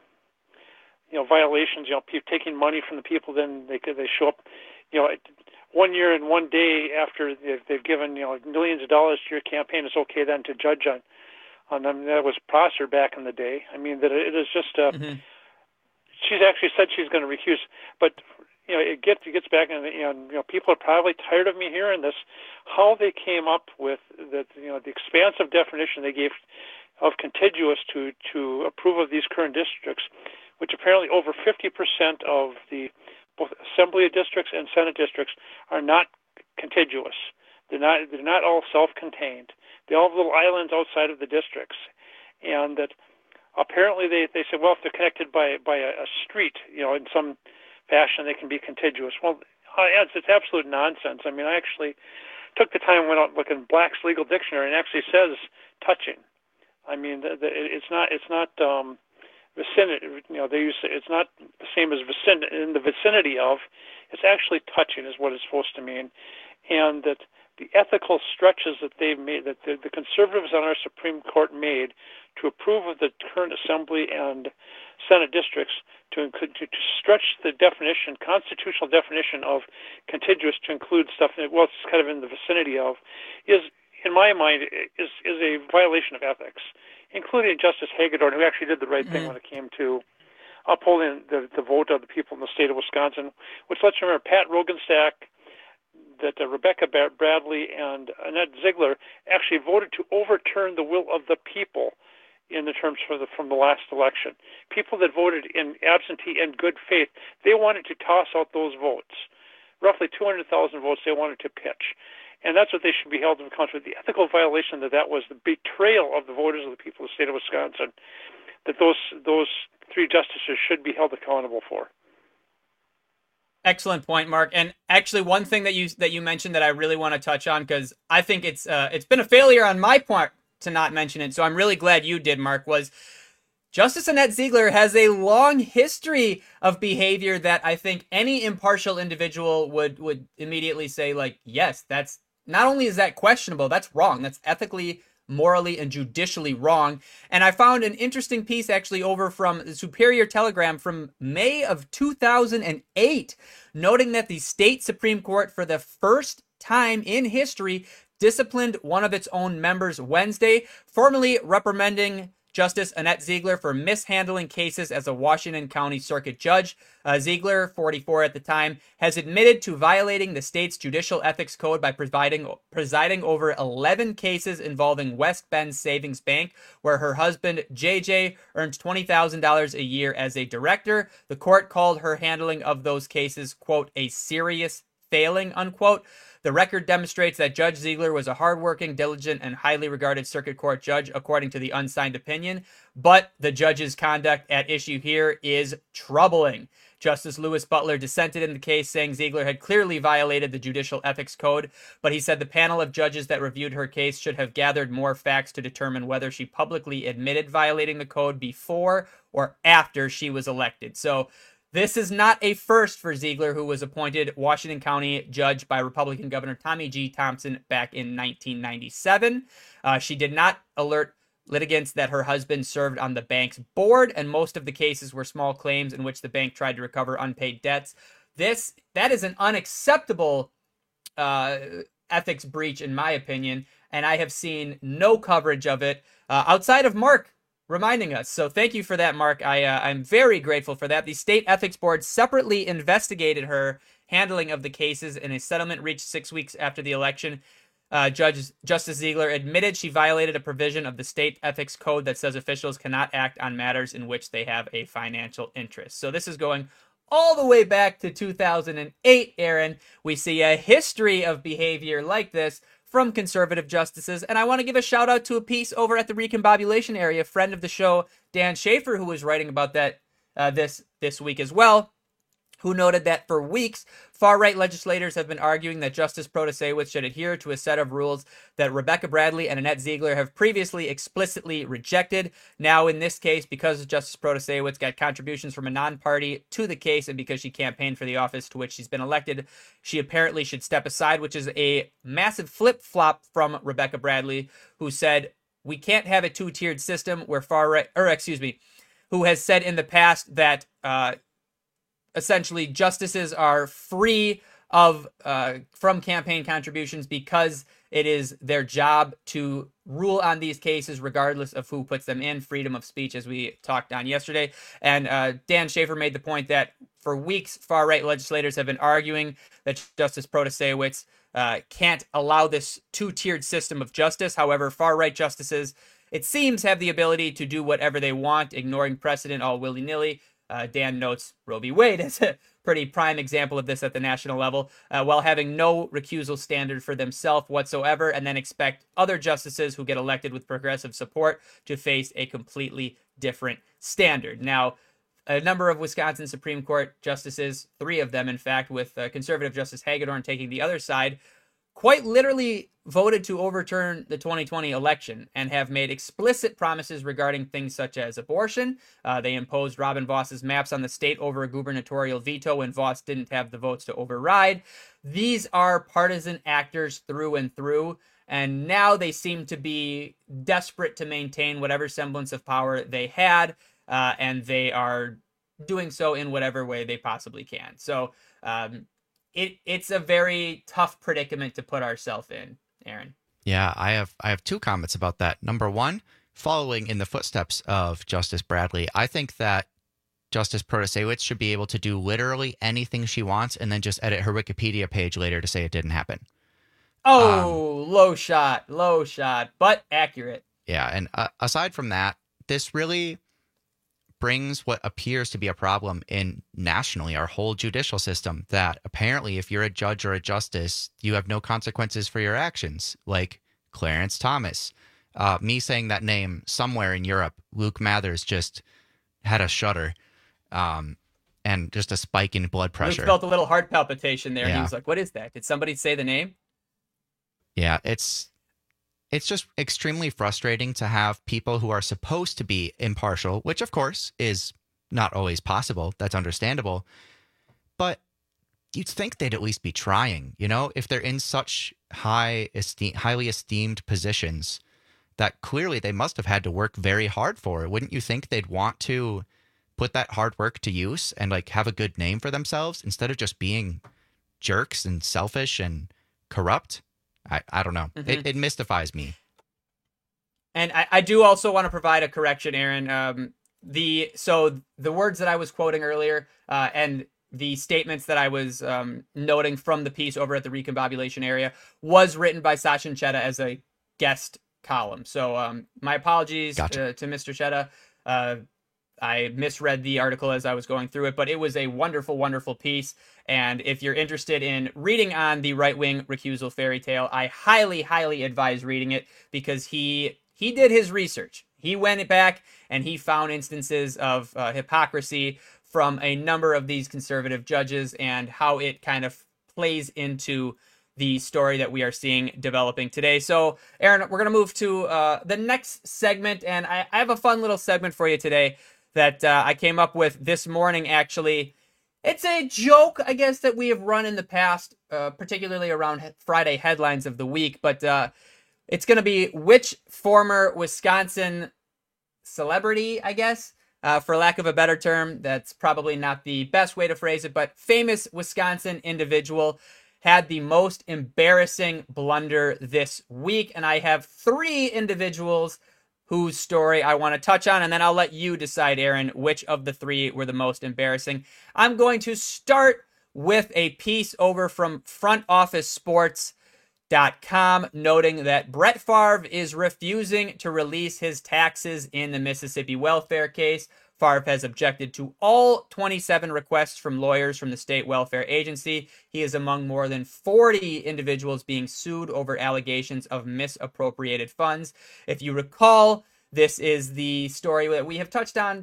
you know, violations. You know, people taking money from the people, then they they show up, you know, one year and one day after they've, they've given, you know, millions of dollars to your campaign. It's okay then to judge on. On them. That was Prosser back in the day. I mean, that it is just. Uh, mm-hmm. She's actually said she's going to recuse, but you know, it gets it gets back, and you know, you know, people are probably tired of me hearing this. How they came up with the, you know, the expansive definition they gave of contiguous to to approve of these current districts, which apparently over fifty percent of the both assembly districts and senate districts are not contiguous. They're not. They're not all self-contained. They all have little islands outside of the districts, and that apparently they, they said, well, if they're connected by by a, a street, you know, in some fashion, they can be contiguous. Well, it's, it's absolute nonsense. I mean, I actually took the time and went out and looked in Black's Legal Dictionary, and it actually says touching. I mean, the, the, it's not it's not um, vicinity. You know, they use it's not the same as vicin in the vicinity of. It's actually touching is what it's supposed to mean, and that. The ethical stretches that they've made, that the, the conservatives on our Supreme Court made to approve of the current Assembly and Senate districts to, to, to stretch the definition, constitutional definition of contiguous to include stuff, that, well, it's kind of in the vicinity of, is, in my mind, is, is a violation of ethics, including Justice Hagedorn, who actually did the right mm-hmm. thing when it came to upholding the, the vote of the people in the state of Wisconsin, which, let's remember, Pat Rogenstack, that uh, Rebecca Bradley and Annette Ziegler actually voted to overturn the will of the people in the terms for the, from the last election. People that voted in absentee and good faith, they wanted to toss out those votes. Roughly two hundred thousand votes they wanted to pitch. And that's what they should be held accountable for. The ethical violation that that was the betrayal of the voters of the people of the state of Wisconsin, that those those three justices should be held accountable for. Excellent point, Mark. And actually, one thing that you that you mentioned that I really want to touch on, because I think it's uh, it's been a failure on my part to not mention it, so I'm really glad you did, Mark, was Justice Annette Ziegler has a long history of behavior that I think any impartial individual would would immediately say, like, yes, that's not only is that questionable, that's wrong. That's ethically, morally, and judicially wrong. And I found an interesting piece actually over from the Superior Telegram from May of two thousand eight, noting that the state Supreme Court, for the first time in history, disciplined one of its own members Wednesday, formally reprimanding Justice Annette Ziegler for mishandling cases as a Washington County Circuit Judge. Uh, Ziegler, forty-four at the time, has admitted to violating the state's judicial ethics code by presiding, presiding over eleven cases involving West Bend Savings Bank, where her husband, J J, earns twenty thousand dollars a year as a director. The court called her handling of those cases, quote, a serious failing, unquote. The record demonstrates that Judge Ziegler was a hardworking, diligent, and highly regarded circuit court judge, according to the unsigned opinion. But the judge's conduct at issue here is troubling. Justice Louis Butler dissented in the case, saying Ziegler had clearly violated the judicial ethics code, but he said the panel of judges that reviewed her case should have gathered more facts to determine whether she publicly admitted violating the code before or after she was elected. So this is not a first for Ziegler, who was appointed Washington County judge by Republican Governor Tommy G. Thompson back in nineteen ninety-seven. Uh, she did not alert litigants that her husband served on the bank's board, and most of the cases were small claims in which the bank tried to recover unpaid debts. This that is an unacceptable uh, ethics breach, in my opinion, and I have seen no coverage of it uh, outside of Mark reminding us. So thank you for that, Mark. I, uh, I'm very grateful for that. The State Ethics Board separately investigated her handling of the cases in a settlement reached six weeks after the election. Uh, Judge Justice Ziegler admitted she violated a provision of the state ethics code that says officials cannot act on matters in which they have a financial interest. So this is going all the way back to two thousand eight, Aaron. We see a history of behavior like this from conservative justices. And I want to give a shout out to a piece over at the Recombobulation Area, friend of the show, Dan Schaefer, who was writing about that uh, this this week as well. who noted that for weeks, far-right legislators have been arguing that Justice Protasewicz should adhere to a set of rules that Rebecca Bradley and Annette Ziegler have previously explicitly rejected. Now, in this case, because Justice Protasewicz got contributions from a non-party to the case and because she campaigned for the office to which she's been elected, she apparently should step aside, which is a massive flip-flop from Rebecca Bradley, who said, we can't have a two-tiered system where far-right, or excuse me, who has said in the past that uh, essentially justices are free of uh, from campaign contributions because it is their job to rule on these cases regardless of who puts them in. Freedom of speech, as we talked on yesterday. And uh, Dan Schaefer made the point that for weeks, far-right legislators have been arguing that Justice Protasewicz uh, can't allow this two-tiered system of justice. However, far-right justices, it seems, have the ability to do whatever they want, ignoring precedent all willy-nilly. Uh, Dan notes Roe v. Wade as a pretty prime example of this at the national level, uh, while having no recusal standard for themselves whatsoever, and then expect other justices who get elected with progressive support to face a completely different standard. Now, a number of Wisconsin Supreme Court justices, three of them, in fact, with uh, conservative Justice Hagedorn taking the other side, quite literally voted to overturn the twenty twenty election and have made explicit promises regarding things such as abortion. Uh, they imposed Robin Voss's maps on the state over a gubernatorial veto when Voss didn't have the votes to override. These are partisan actors through and through, and now they seem to be desperate to maintain whatever semblance of power they had, uh, and they are doing so in whatever way they possibly can. So, um, It it's a very tough predicament to put ourselves in, Aaron. Yeah, I have I have two comments about that. Number one, following in the footsteps of Justice Bradley, I think that Justice Protasewicz should be able to do literally anything she wants and then just edit her Wikipedia page later to say it didn't happen. Oh, um, low shot, low shot, but accurate. Yeah, and uh, aside from that, this really brings what appears to be a problem in nationally our whole judicial system, that apparently if you're a judge or a justice, you have no consequences for your actions, like Clarence Thomas. Uh, me saying that name somewhere in Europe, Luke Mathers just had a shudder um, and just a spike in blood pressure. Luke felt a little heart palpitation there. Yeah. And he was like, what is that? Did somebody say the name? Yeah, it's it's just extremely frustrating to have people who are supposed to be impartial, which of course is not always possible. That's understandable. But you'd think they'd at least be trying, you know, if they're in such high esteem, highly esteemed positions that clearly they must have had to work very hard for. Wouldn't you think they'd want to put that hard work to use and like have a good name for themselves instead of just being jerks and selfish and corrupt? I, I don't know. Mm-hmm. It, it mystifies me. And I, I do also want to provide a correction, Aaron. Um, the so the words that I was quoting earlier uh, and the statements that I was um, noting from the piece over at the Recombobulation area was written by Sachin Chetta as a guest column. So um, my apologies gotcha. uh, to Mister Chetta. Uh, I misread the article as I was going through it, but it was a wonderful, wonderful piece. And if you're interested in reading on the right-wing recusal fairy tale, I highly, highly advise reading it because he he did his research. He went back and he found instances of uh, hypocrisy from a number of these conservative judges and how it kind of plays into the story that we are seeing developing today. So, Aaron, we're going to move to uh, the next segment, and I, I have a fun little segment for you today that uh, I came up with this morning, actually. It's a joke, I guess, that we have run in the past, uh, particularly around Friday headlines of the week, but uh, it's going to be which former Wisconsin celebrity, I guess, uh, for lack of a better term. That's probably not the best way to phrase it, but famous Wisconsin individual had the most embarrassing blunder this week. And I have three individuals whose story I want to touch on, and then I'll let you decide, Aaron, which of the three were the most embarrassing. I'm going to start with a piece over from front office sports dot com noting that Brett Favre is refusing to release his taxes in the Mississippi welfare case. Favre has objected to all twenty-seven requests from lawyers from the state welfare agency. He is among more than forty individuals being sued over allegations of misappropriated funds. If you recall, this is the story that we have touched on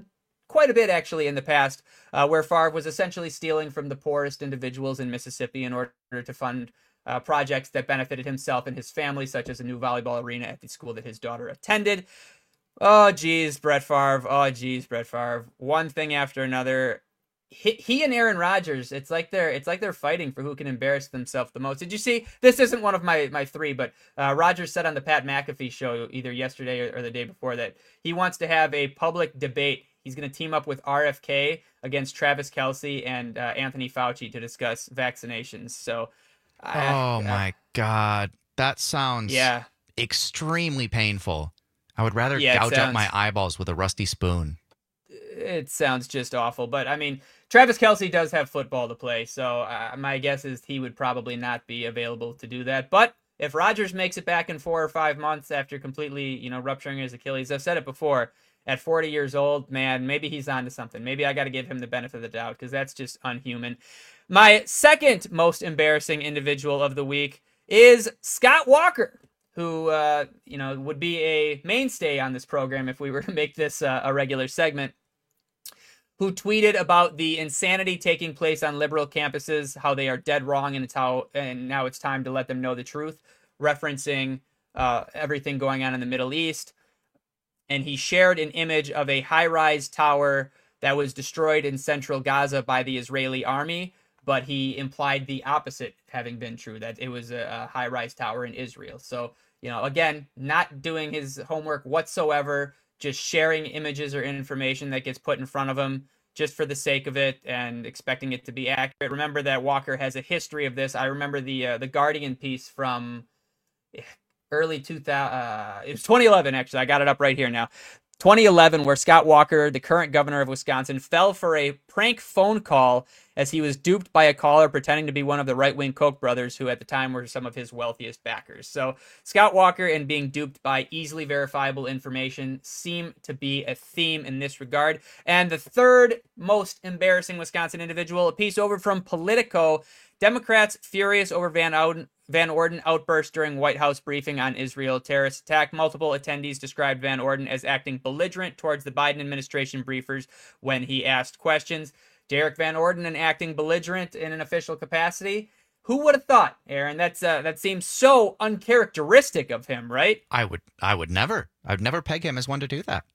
quite a bit actually in the past, uh, where Favre was essentially stealing from the poorest individuals in Mississippi in order to fund uh, projects that benefited himself and his family, such as a new volleyball arena at the school that his daughter attended. Oh, geez, Brett Favre. Oh, geez, Brett Favre. One thing after another. He, he and Aaron Rodgers, it's like they're it's like they're fighting for who can embarrass themselves the most. Did you see? This isn't one of my, my three, but uh, Rodgers said on the Pat McAfee show either yesterday or, or the day before that he wants to have a public debate. He's going to team up with R F K against Travis Kelce and uh, Anthony Fauci to discuss vaccinations. So, I, oh my uh, God, that sounds yeah. extremely painful. I would rather yeah, gouge sounds, out my eyeballs with a rusty spoon. It sounds just awful, but I mean, Travis Kelce does have football to play, so uh, my guess is he would probably not be available to do that. But if Rodgers makes it back in four or five months after completely, you know, rupturing his Achilles, I've said it before, at forty years old, man, maybe he's onto something. Maybe I got to give him the benefit of the doubt because that's just unhuman. My second most embarrassing individual of the week is Scott Walker, who, uh, you know, would be a mainstay on this program if we were to make this uh, a regular segment, who tweeted about the insanity taking place on liberal campuses, how they are dead wrong, and it's how, and now it's time to let them know the truth, referencing uh, everything going on in the Middle East. And he shared an image of a high-rise tower that was destroyed in central Gaza by the Israeli army, but he implied the opposite having been true, that it was a, a high-rise tower in Israel. So, you know, again, not doing his homework whatsoever, just sharing images or information that gets put in front of him just for the sake of it and expecting it to be accurate. Remember that Walker has a history of this. I remember the uh, the Guardian piece from early two thousand. Uh, it was twenty eleven, actually. I got it up right here now. twenty eleven, where Scott Walker, the current governor of Wisconsin, fell for a prank phone call as he was duped by a caller pretending to be one of the right-wing Koch brothers, who at the time were some of his wealthiest backers. So Scott Walker and being duped by easily verifiable information seem to be a theme in this regard. And the third most embarrassing Wisconsin individual, a piece over from Politico. Democrats furious over Van Orden, Van Orden outburst during White House briefing on Israel terrorist attack. Multiple attendees described Van Orden as acting belligerent towards the Biden administration briefers when he asked questions. Derek Van Orden and acting belligerent in an official capacity. Who would have thought, Aaron? That's uh, that seems so uncharacteristic of him, right? I would, I would never, I would never peg him as one to do that.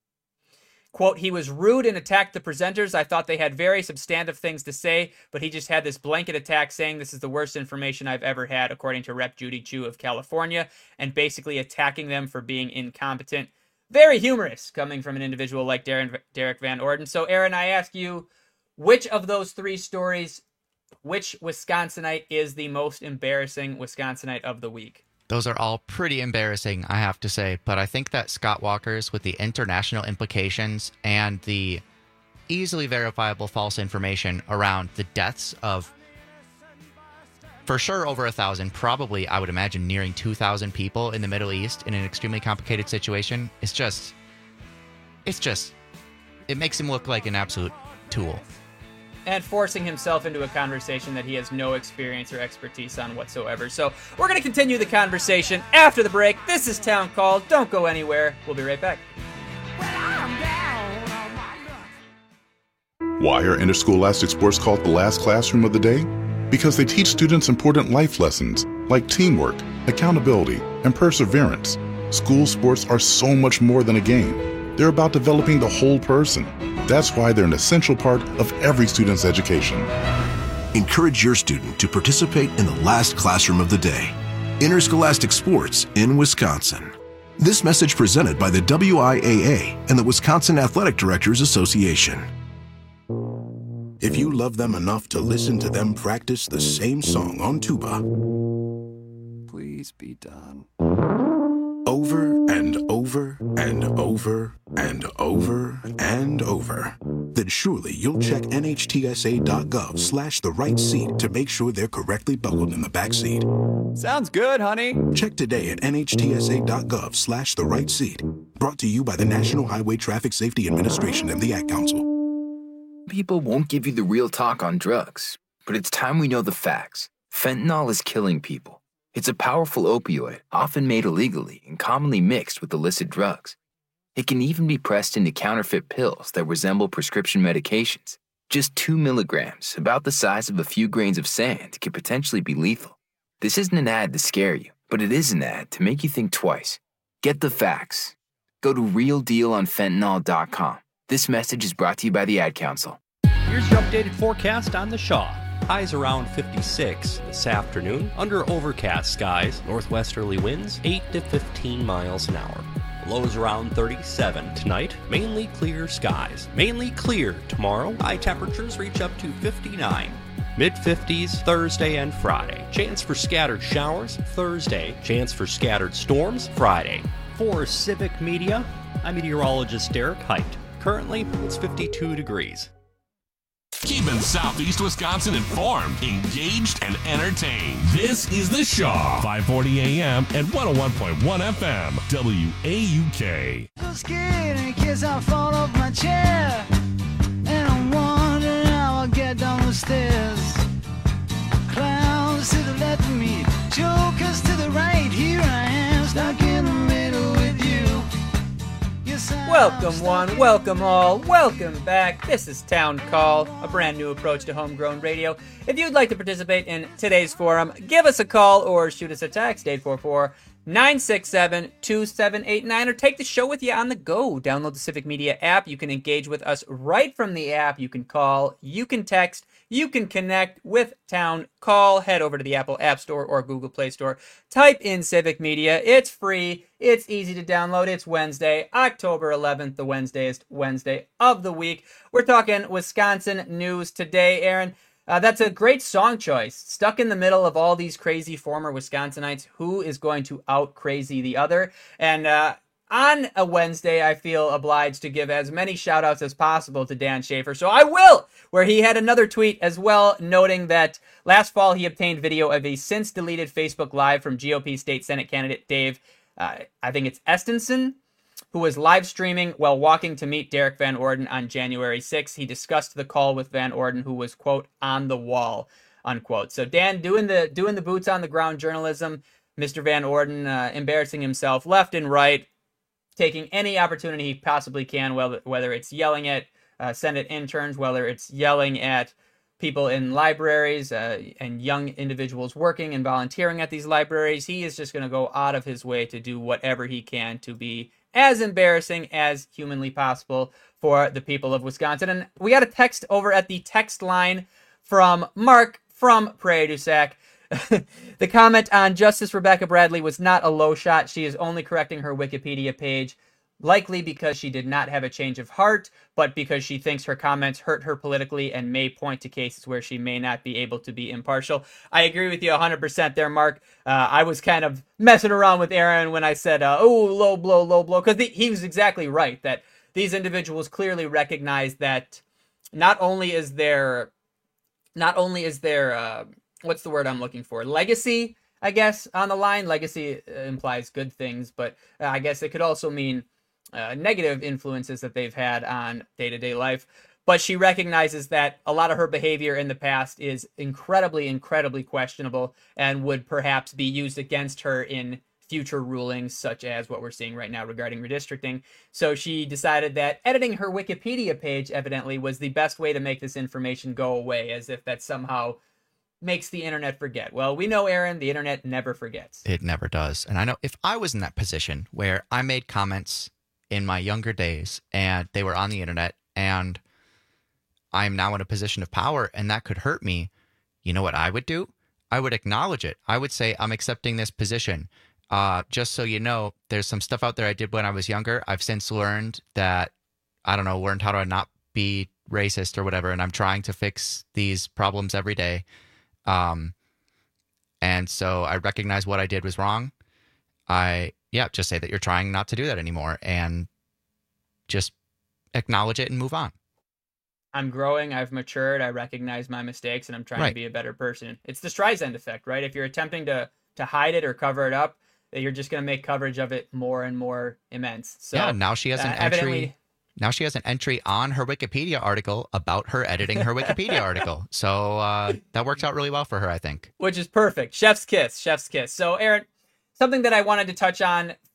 Quote, he was rude and attacked the presenters. I thought they had very substantive things to say, but he just had this blanket attack saying this is the worst information I've ever had, according to Representative Judy Chu of California, and basically attacking them for being incompetent. Very humorous coming from an individual like Darren, Derek Van Orden. So, Aaron, I ask you, which of those three stories, which Wisconsinite is the most embarrassing Wisconsinite of the week? Those are all pretty embarrassing, I have to say, but I think that Scott Walker's, with the international implications and the easily verifiable false information around the deaths of, for sure, over a thousand, probably, I would imagine, nearing two thousand people in the Middle East in an extremely complicated situation, it's just, it's just, it makes him look like an absolute tool. And forcing himself into a conversation that he has no experience or expertise on whatsoever. So we're going to continue the conversation after the break. This is Town Call. Don't go anywhere. We'll be right back. Why are interscholastic sports called the last classroom of the day? Because they teach students important life lessons like teamwork, accountability, and perseverance. School sports are so much more than a game. They're about developing the whole person. That's why they're an essential part of every student's education. Encourage your student to participate in the last classroom of the day. Interscholastic sports in Wisconsin. This message presented by the W I A A and the Wisconsin Athletic Directors Association. If you love them enough to listen to them practice the same song on tuba, please be done. Over and over and over and over and over, then surely you'll check N H T S A dot gov slash the right seat to make sure they're correctly buckled in the back seat. Sounds good, honey. Check today at N H T S A dot gov slash the right seat. Brought to you by the National Highway Traffic Safety Administration and the Ad Council. People won't give you the real talk on drugs, but it's time we know the facts. Fentanyl is killing people. It's a powerful opioid, often made illegally and commonly mixed with illicit drugs. It can even be pressed into counterfeit pills that resemble prescription medications. Just two milligrams, about the size of a few grains of sand, could potentially be lethal. This isn't an ad to scare you, but it is an ad to make you think twice. Get the facts. Go to real deal on fentanyl dot com. This message is brought to you by the Ad Council. Here's your updated forecast on the Shaw. Highs around fifty-six this afternoon, under overcast skies, northwesterly winds eight to fifteen miles an hour. Lows around thirty-seven tonight, mainly clear skies. Mainly clear tomorrow, high temperatures reach up to fifty-nine. mid fifties Thursday and Friday. Chance for scattered showers Thursday. Chance for scattered storms Friday. For Civic Media, I'm meteorologist Derek Height. Currently, it's fifty-two degrees. Keeping Southeast Wisconsin informed, engaged, and entertained. This is The Shaw, five forty a.m. and one oh one point one F M, W A U K. So scared in case I fall off my chair, and I'm wondering how I'll get down the stairs. Clowns to the left of me, jokers to the right. Here I am, stuck in the middle with you. Welcome one, welcome all, welcome back. This is Town Call, a brand new approach to homegrown radio. If you'd like to participate in today's forum, give us a call or shoot us a text, eight four four, nine six seven, two seven eight nine, or take the show with you on the go. Download the Civic Media app. You can engage with us right from the app. You can call, you can text, you can connect with Town Call. Head over to the Apple App Store or Google Play Store. Type in Civic Media. It's free. It's easy to download. It's Wednesday, October eleventh, the Wednesdayest Wednesday of the week. We're talking Wisconsin news today, Aaron. Uh, that's a great song choice. Stuck in the middle of all these crazy former Wisconsinites, who is going to out-crazy the other? And uh, on a Wednesday, I feel obliged to give as many shout-outs as possible to Dan Schaefer. So I will, where he had another tweet as well, noting that last fall he obtained video of a since-deleted Facebook Live from G O P State Senate candidate Dave, uh, I think it's Estenson, who was live streaming while walking to meet Derek Van Orden on January sixth. He discussed the call with Van Orden, who was, quote, on the wall, unquote. So Dan doing the doing the boots on the ground journalism, Mister Van Orden uh, embarrassing himself left and right, taking any opportunity he possibly can, whether, whether it's yelling at uh, Senate interns, whether it's yelling at people in libraries uh, and young individuals working and volunteering at these libraries. He is just going to go out of his way to do whatever he can to be as embarrassing as humanly possible for the people of Wisconsin. And we got a text over at the text line from Mark from Prairie du Sac. The comment on Justice Rebecca Bradley was not a low shot. She is only correcting her Wikipedia page, likely because she did not have a change of heart, but because she thinks her comments hurt her politically and may point to cases where she may not be able to be impartial. I agree with you one hundred percent there, Mark. Uh, I was kind of messing around with Aaron when I said, uh, oh, low blow, low blow, because he was exactly right, that these individuals clearly recognize that not only is there, not only is there, uh, what's the word I'm looking for, legacy, I guess, on the line. Legacy implies good things, but uh, I guess it could also mean Uh, negative influences that they've had on day-to-day life. But she recognizes that a lot of her behavior in the past is incredibly, incredibly questionable and would perhaps be used against her in future rulings, such as what we're seeing right now regarding redistricting. So she decided that editing her Wikipedia page, evidently, was the best way to make this information go away, as if that somehow makes the internet forget. Well, we know, Aaron, the internet never forgets. It never does. And I know if I was in that position where I made comments in my younger days and they were on the internet and I'm now in a position of power and that could hurt me, you know what I would do? I would acknowledge it. I would say, I'm accepting this position. Uh, just so you know, there's some stuff out there I did when I was younger. I've since learned that, I don't know, learned how to not be racist or whatever. And I'm trying to fix these problems every day. Um, and so I recognize what I did was wrong. I, yeah, just say that you're trying not to do that anymore and just acknowledge it and move on. I'm growing, I've matured, I recognize my mistakes, and I'm trying right. to be a better person. It's the Streisand effect, right? If you're attempting to, to hide it or cover it up, you're just going to make coverage of it more and more immense. So, yeah, now she has an uh, entry. Evidently, now she has an entry on her Wikipedia article about her editing her Wikipedia article. So uh, that works out really well for her, I think. Which is perfect. Chef's kiss, chef's kiss. So, Aaron, something that I wanted to touch on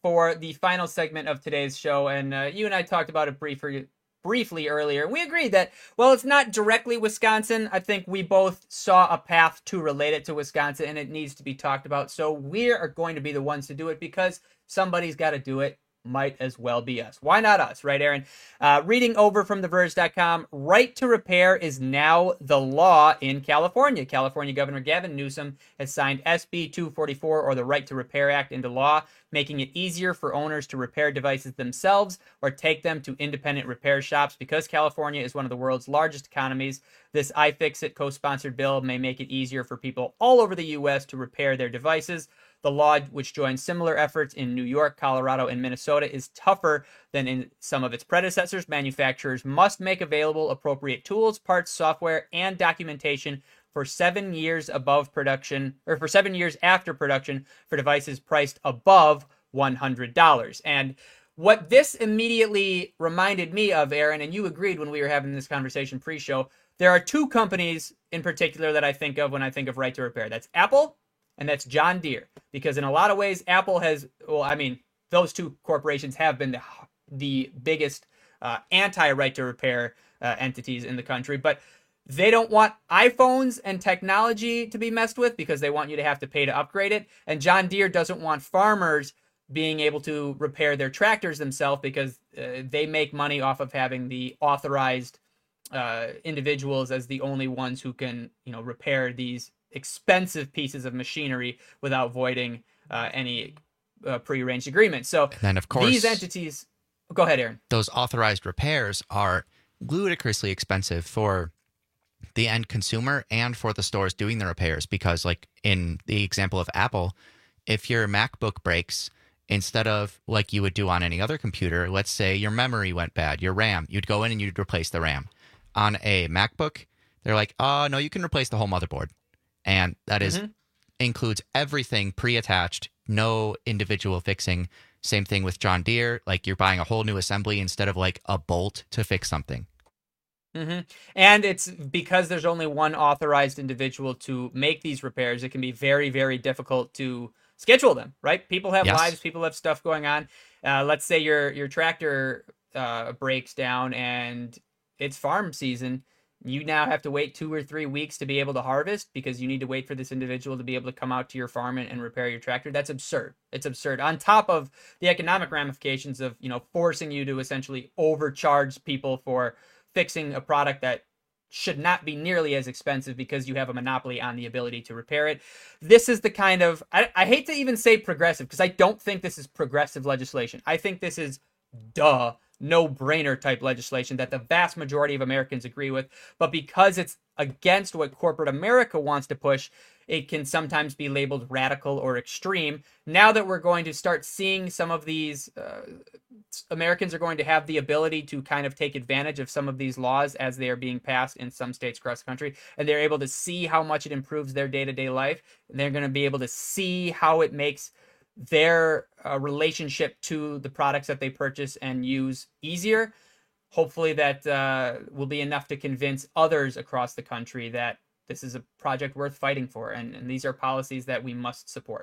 for the final segment of today's show. And uh, you and I talked about it briefly, briefly earlier. We agreed that, well, it's not directly Wisconsin. I think we both saw a path to relate it to Wisconsin, and it needs to be talked about. So we are going to be the ones to do it because somebody's got to do it. Might as well be us. Why not us, right, Aaron? Uh, reading over from the verge dot com, right to repair is now the law in California. California Governor Gavin Newsom has signed S B two forty-four, or the Right to Repair Act, into law, making it easier for owners to repair devices themselves or take them to independent repair shops. Because California is one of the world's largest economies, this iFixit co-sponsored bill may make it easier for people all over the U S to repair their devices. The law, which joins similar efforts in New York, Colorado, and Minnesota, is tougher than in some of its predecessors. Manufacturers must make available appropriate tools, parts, software, and documentation for seven years above production, or for seven years after production for devices priced above one hundred dollars. And what this immediately reminded me of, Aaron, and you agreed when we were having this conversation pre-show, there are two companies in particular that I think of when I think of Right to Repair. That's Apple and that's John Deere. Because in a lot of ways, Apple has, well, I mean, those two corporations have been the, the biggest uh, anti-right to repair uh, entities in the country. But they don't want iPhones and technology to be messed with because they want you to have to pay to upgrade it. And John Deere doesn't want farmers being able to repair their tractors themselves because uh, they make money off of having the authorized uh, individuals as the only ones who can, you know, repair these expensive pieces of machinery without voiding uh, any uh, prearranged agreements. So and then, of course, these entities, go ahead, Aaron. Those authorized repairs are ludicrously expensive for the end consumer and for the stores doing the repairs. Because, like in the example of Apple, if your MacBook breaks, instead of like you would do on any other computer, let's say your memory went bad, your RAM, you'd go in and you'd replace the RAM. On a MacBook, they're like, oh, no, you can replace the whole motherboard. And that is mm-hmm. includes everything pre-attached, no individual fixing. Same thing with John Deere. Like you're buying a whole new assembly instead of like a bolt to fix something. Mm-hmm. And it's because there's only one authorized individual to make these repairs. It can be very, very difficult to schedule them, right? People have yes. lives, people have stuff going on. Uh, let's say your your tractor uh, breaks down and it's farm season. You now have to wait two or three weeks to be able to harvest because you need to wait for this individual to be able to come out to your farm and, and repair your tractor. That's absurd. It's absurd. On top of the economic ramifications of, you know, forcing you to essentially overcharge people for fixing a product that should not be nearly as expensive because you have a monopoly on the ability to repair it. This is the kind of, I, I hate to even say progressive because I don't think this is progressive legislation. I think this is duh. no-brainer type legislation that the vast majority of Americans agree with. But because it's against what corporate America wants to push, it can sometimes be labeled radical or extreme. Now that we're going to start seeing some of these, uh, Americans are going to have the ability to kind of take advantage of some of these laws as they are being passed in some states across the country, and they're able to see how much it improves their day-to-day life. And they're going to be able to see how it makes their uh, relationship to the products that they purchase and use easier. Hopefully that uh, will be enough to convince others across the country that this is a project worth fighting for, and, and these are policies that we must support.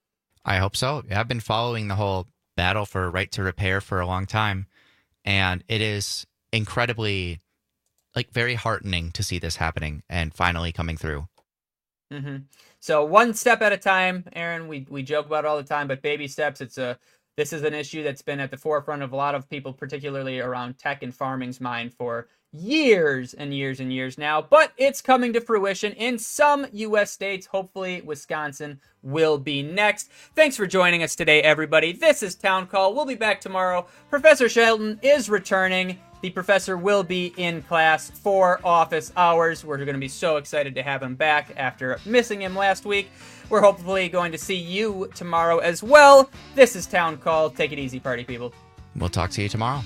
I hope so. I've been following the whole battle for right to repair for a long time, and it is incredibly, like, very heartening to see this happening and finally coming through. Mm-hmm. So one step at a time, Aaron. We we joke about it all the time, but baby steps. It's a this is an issue that's been at the forefront of a lot of people, particularly around tech and farming's mind, for years and years and years now. But it's coming to fruition in some U S states. Hopefully, Wisconsin will be next. Thanks for joining us today, everybody. This is Town Call. We'll be back tomorrow. Professor Shelton is returning. The professor will be in class for office hours. We're going to be so excited to have him back after missing him last week. We're hopefully going to see you tomorrow as well. This is Town Call. Take it easy, party people. We'll talk to you tomorrow.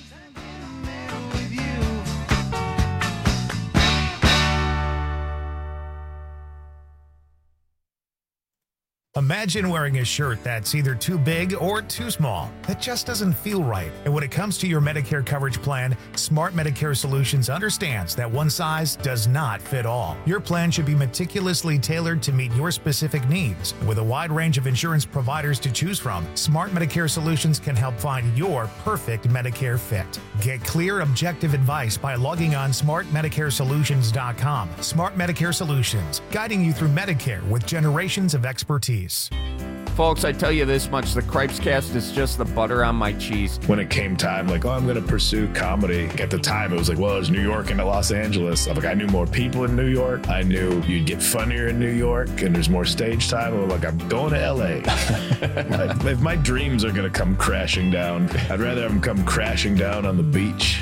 Imagine wearing a shirt that's either too big or too small. That just doesn't feel right. And when it comes to your Medicare coverage plan, Smart Medicare Solutions understands that one size does not fit all. Your plan should be meticulously tailored to meet your specific needs. With a wide range of insurance providers to choose from, Smart Medicare Solutions can help find your perfect Medicare fit. Get clear, objective advice by logging on smart medicare solutions dot com. Smart Medicare Solutions, guiding you through Medicare with generations of expertise. Folks, I tell you this much, the Cripescast is just the butter on my cheese. When it came time, like, oh, I'm going to pursue comedy. At the time, it was like, well, there's New York and Los Angeles. I'm like, I knew more people in New York. I knew you'd get funnier in New York, and there's more stage time. I'm like, I'm going to L A. If my dreams are going to come crashing down, I'd rather have them come crashing down on the beach.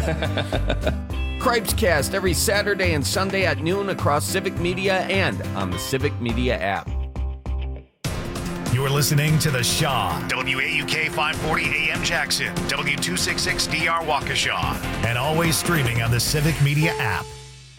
Cripescast every Saturday and Sunday at noon across Civic Media and on the Civic Media app. You're listening to The Shaw, W A U K five forty A M Jackson, W two sixty-six D R Waukesha, and always streaming on the Civic Media app.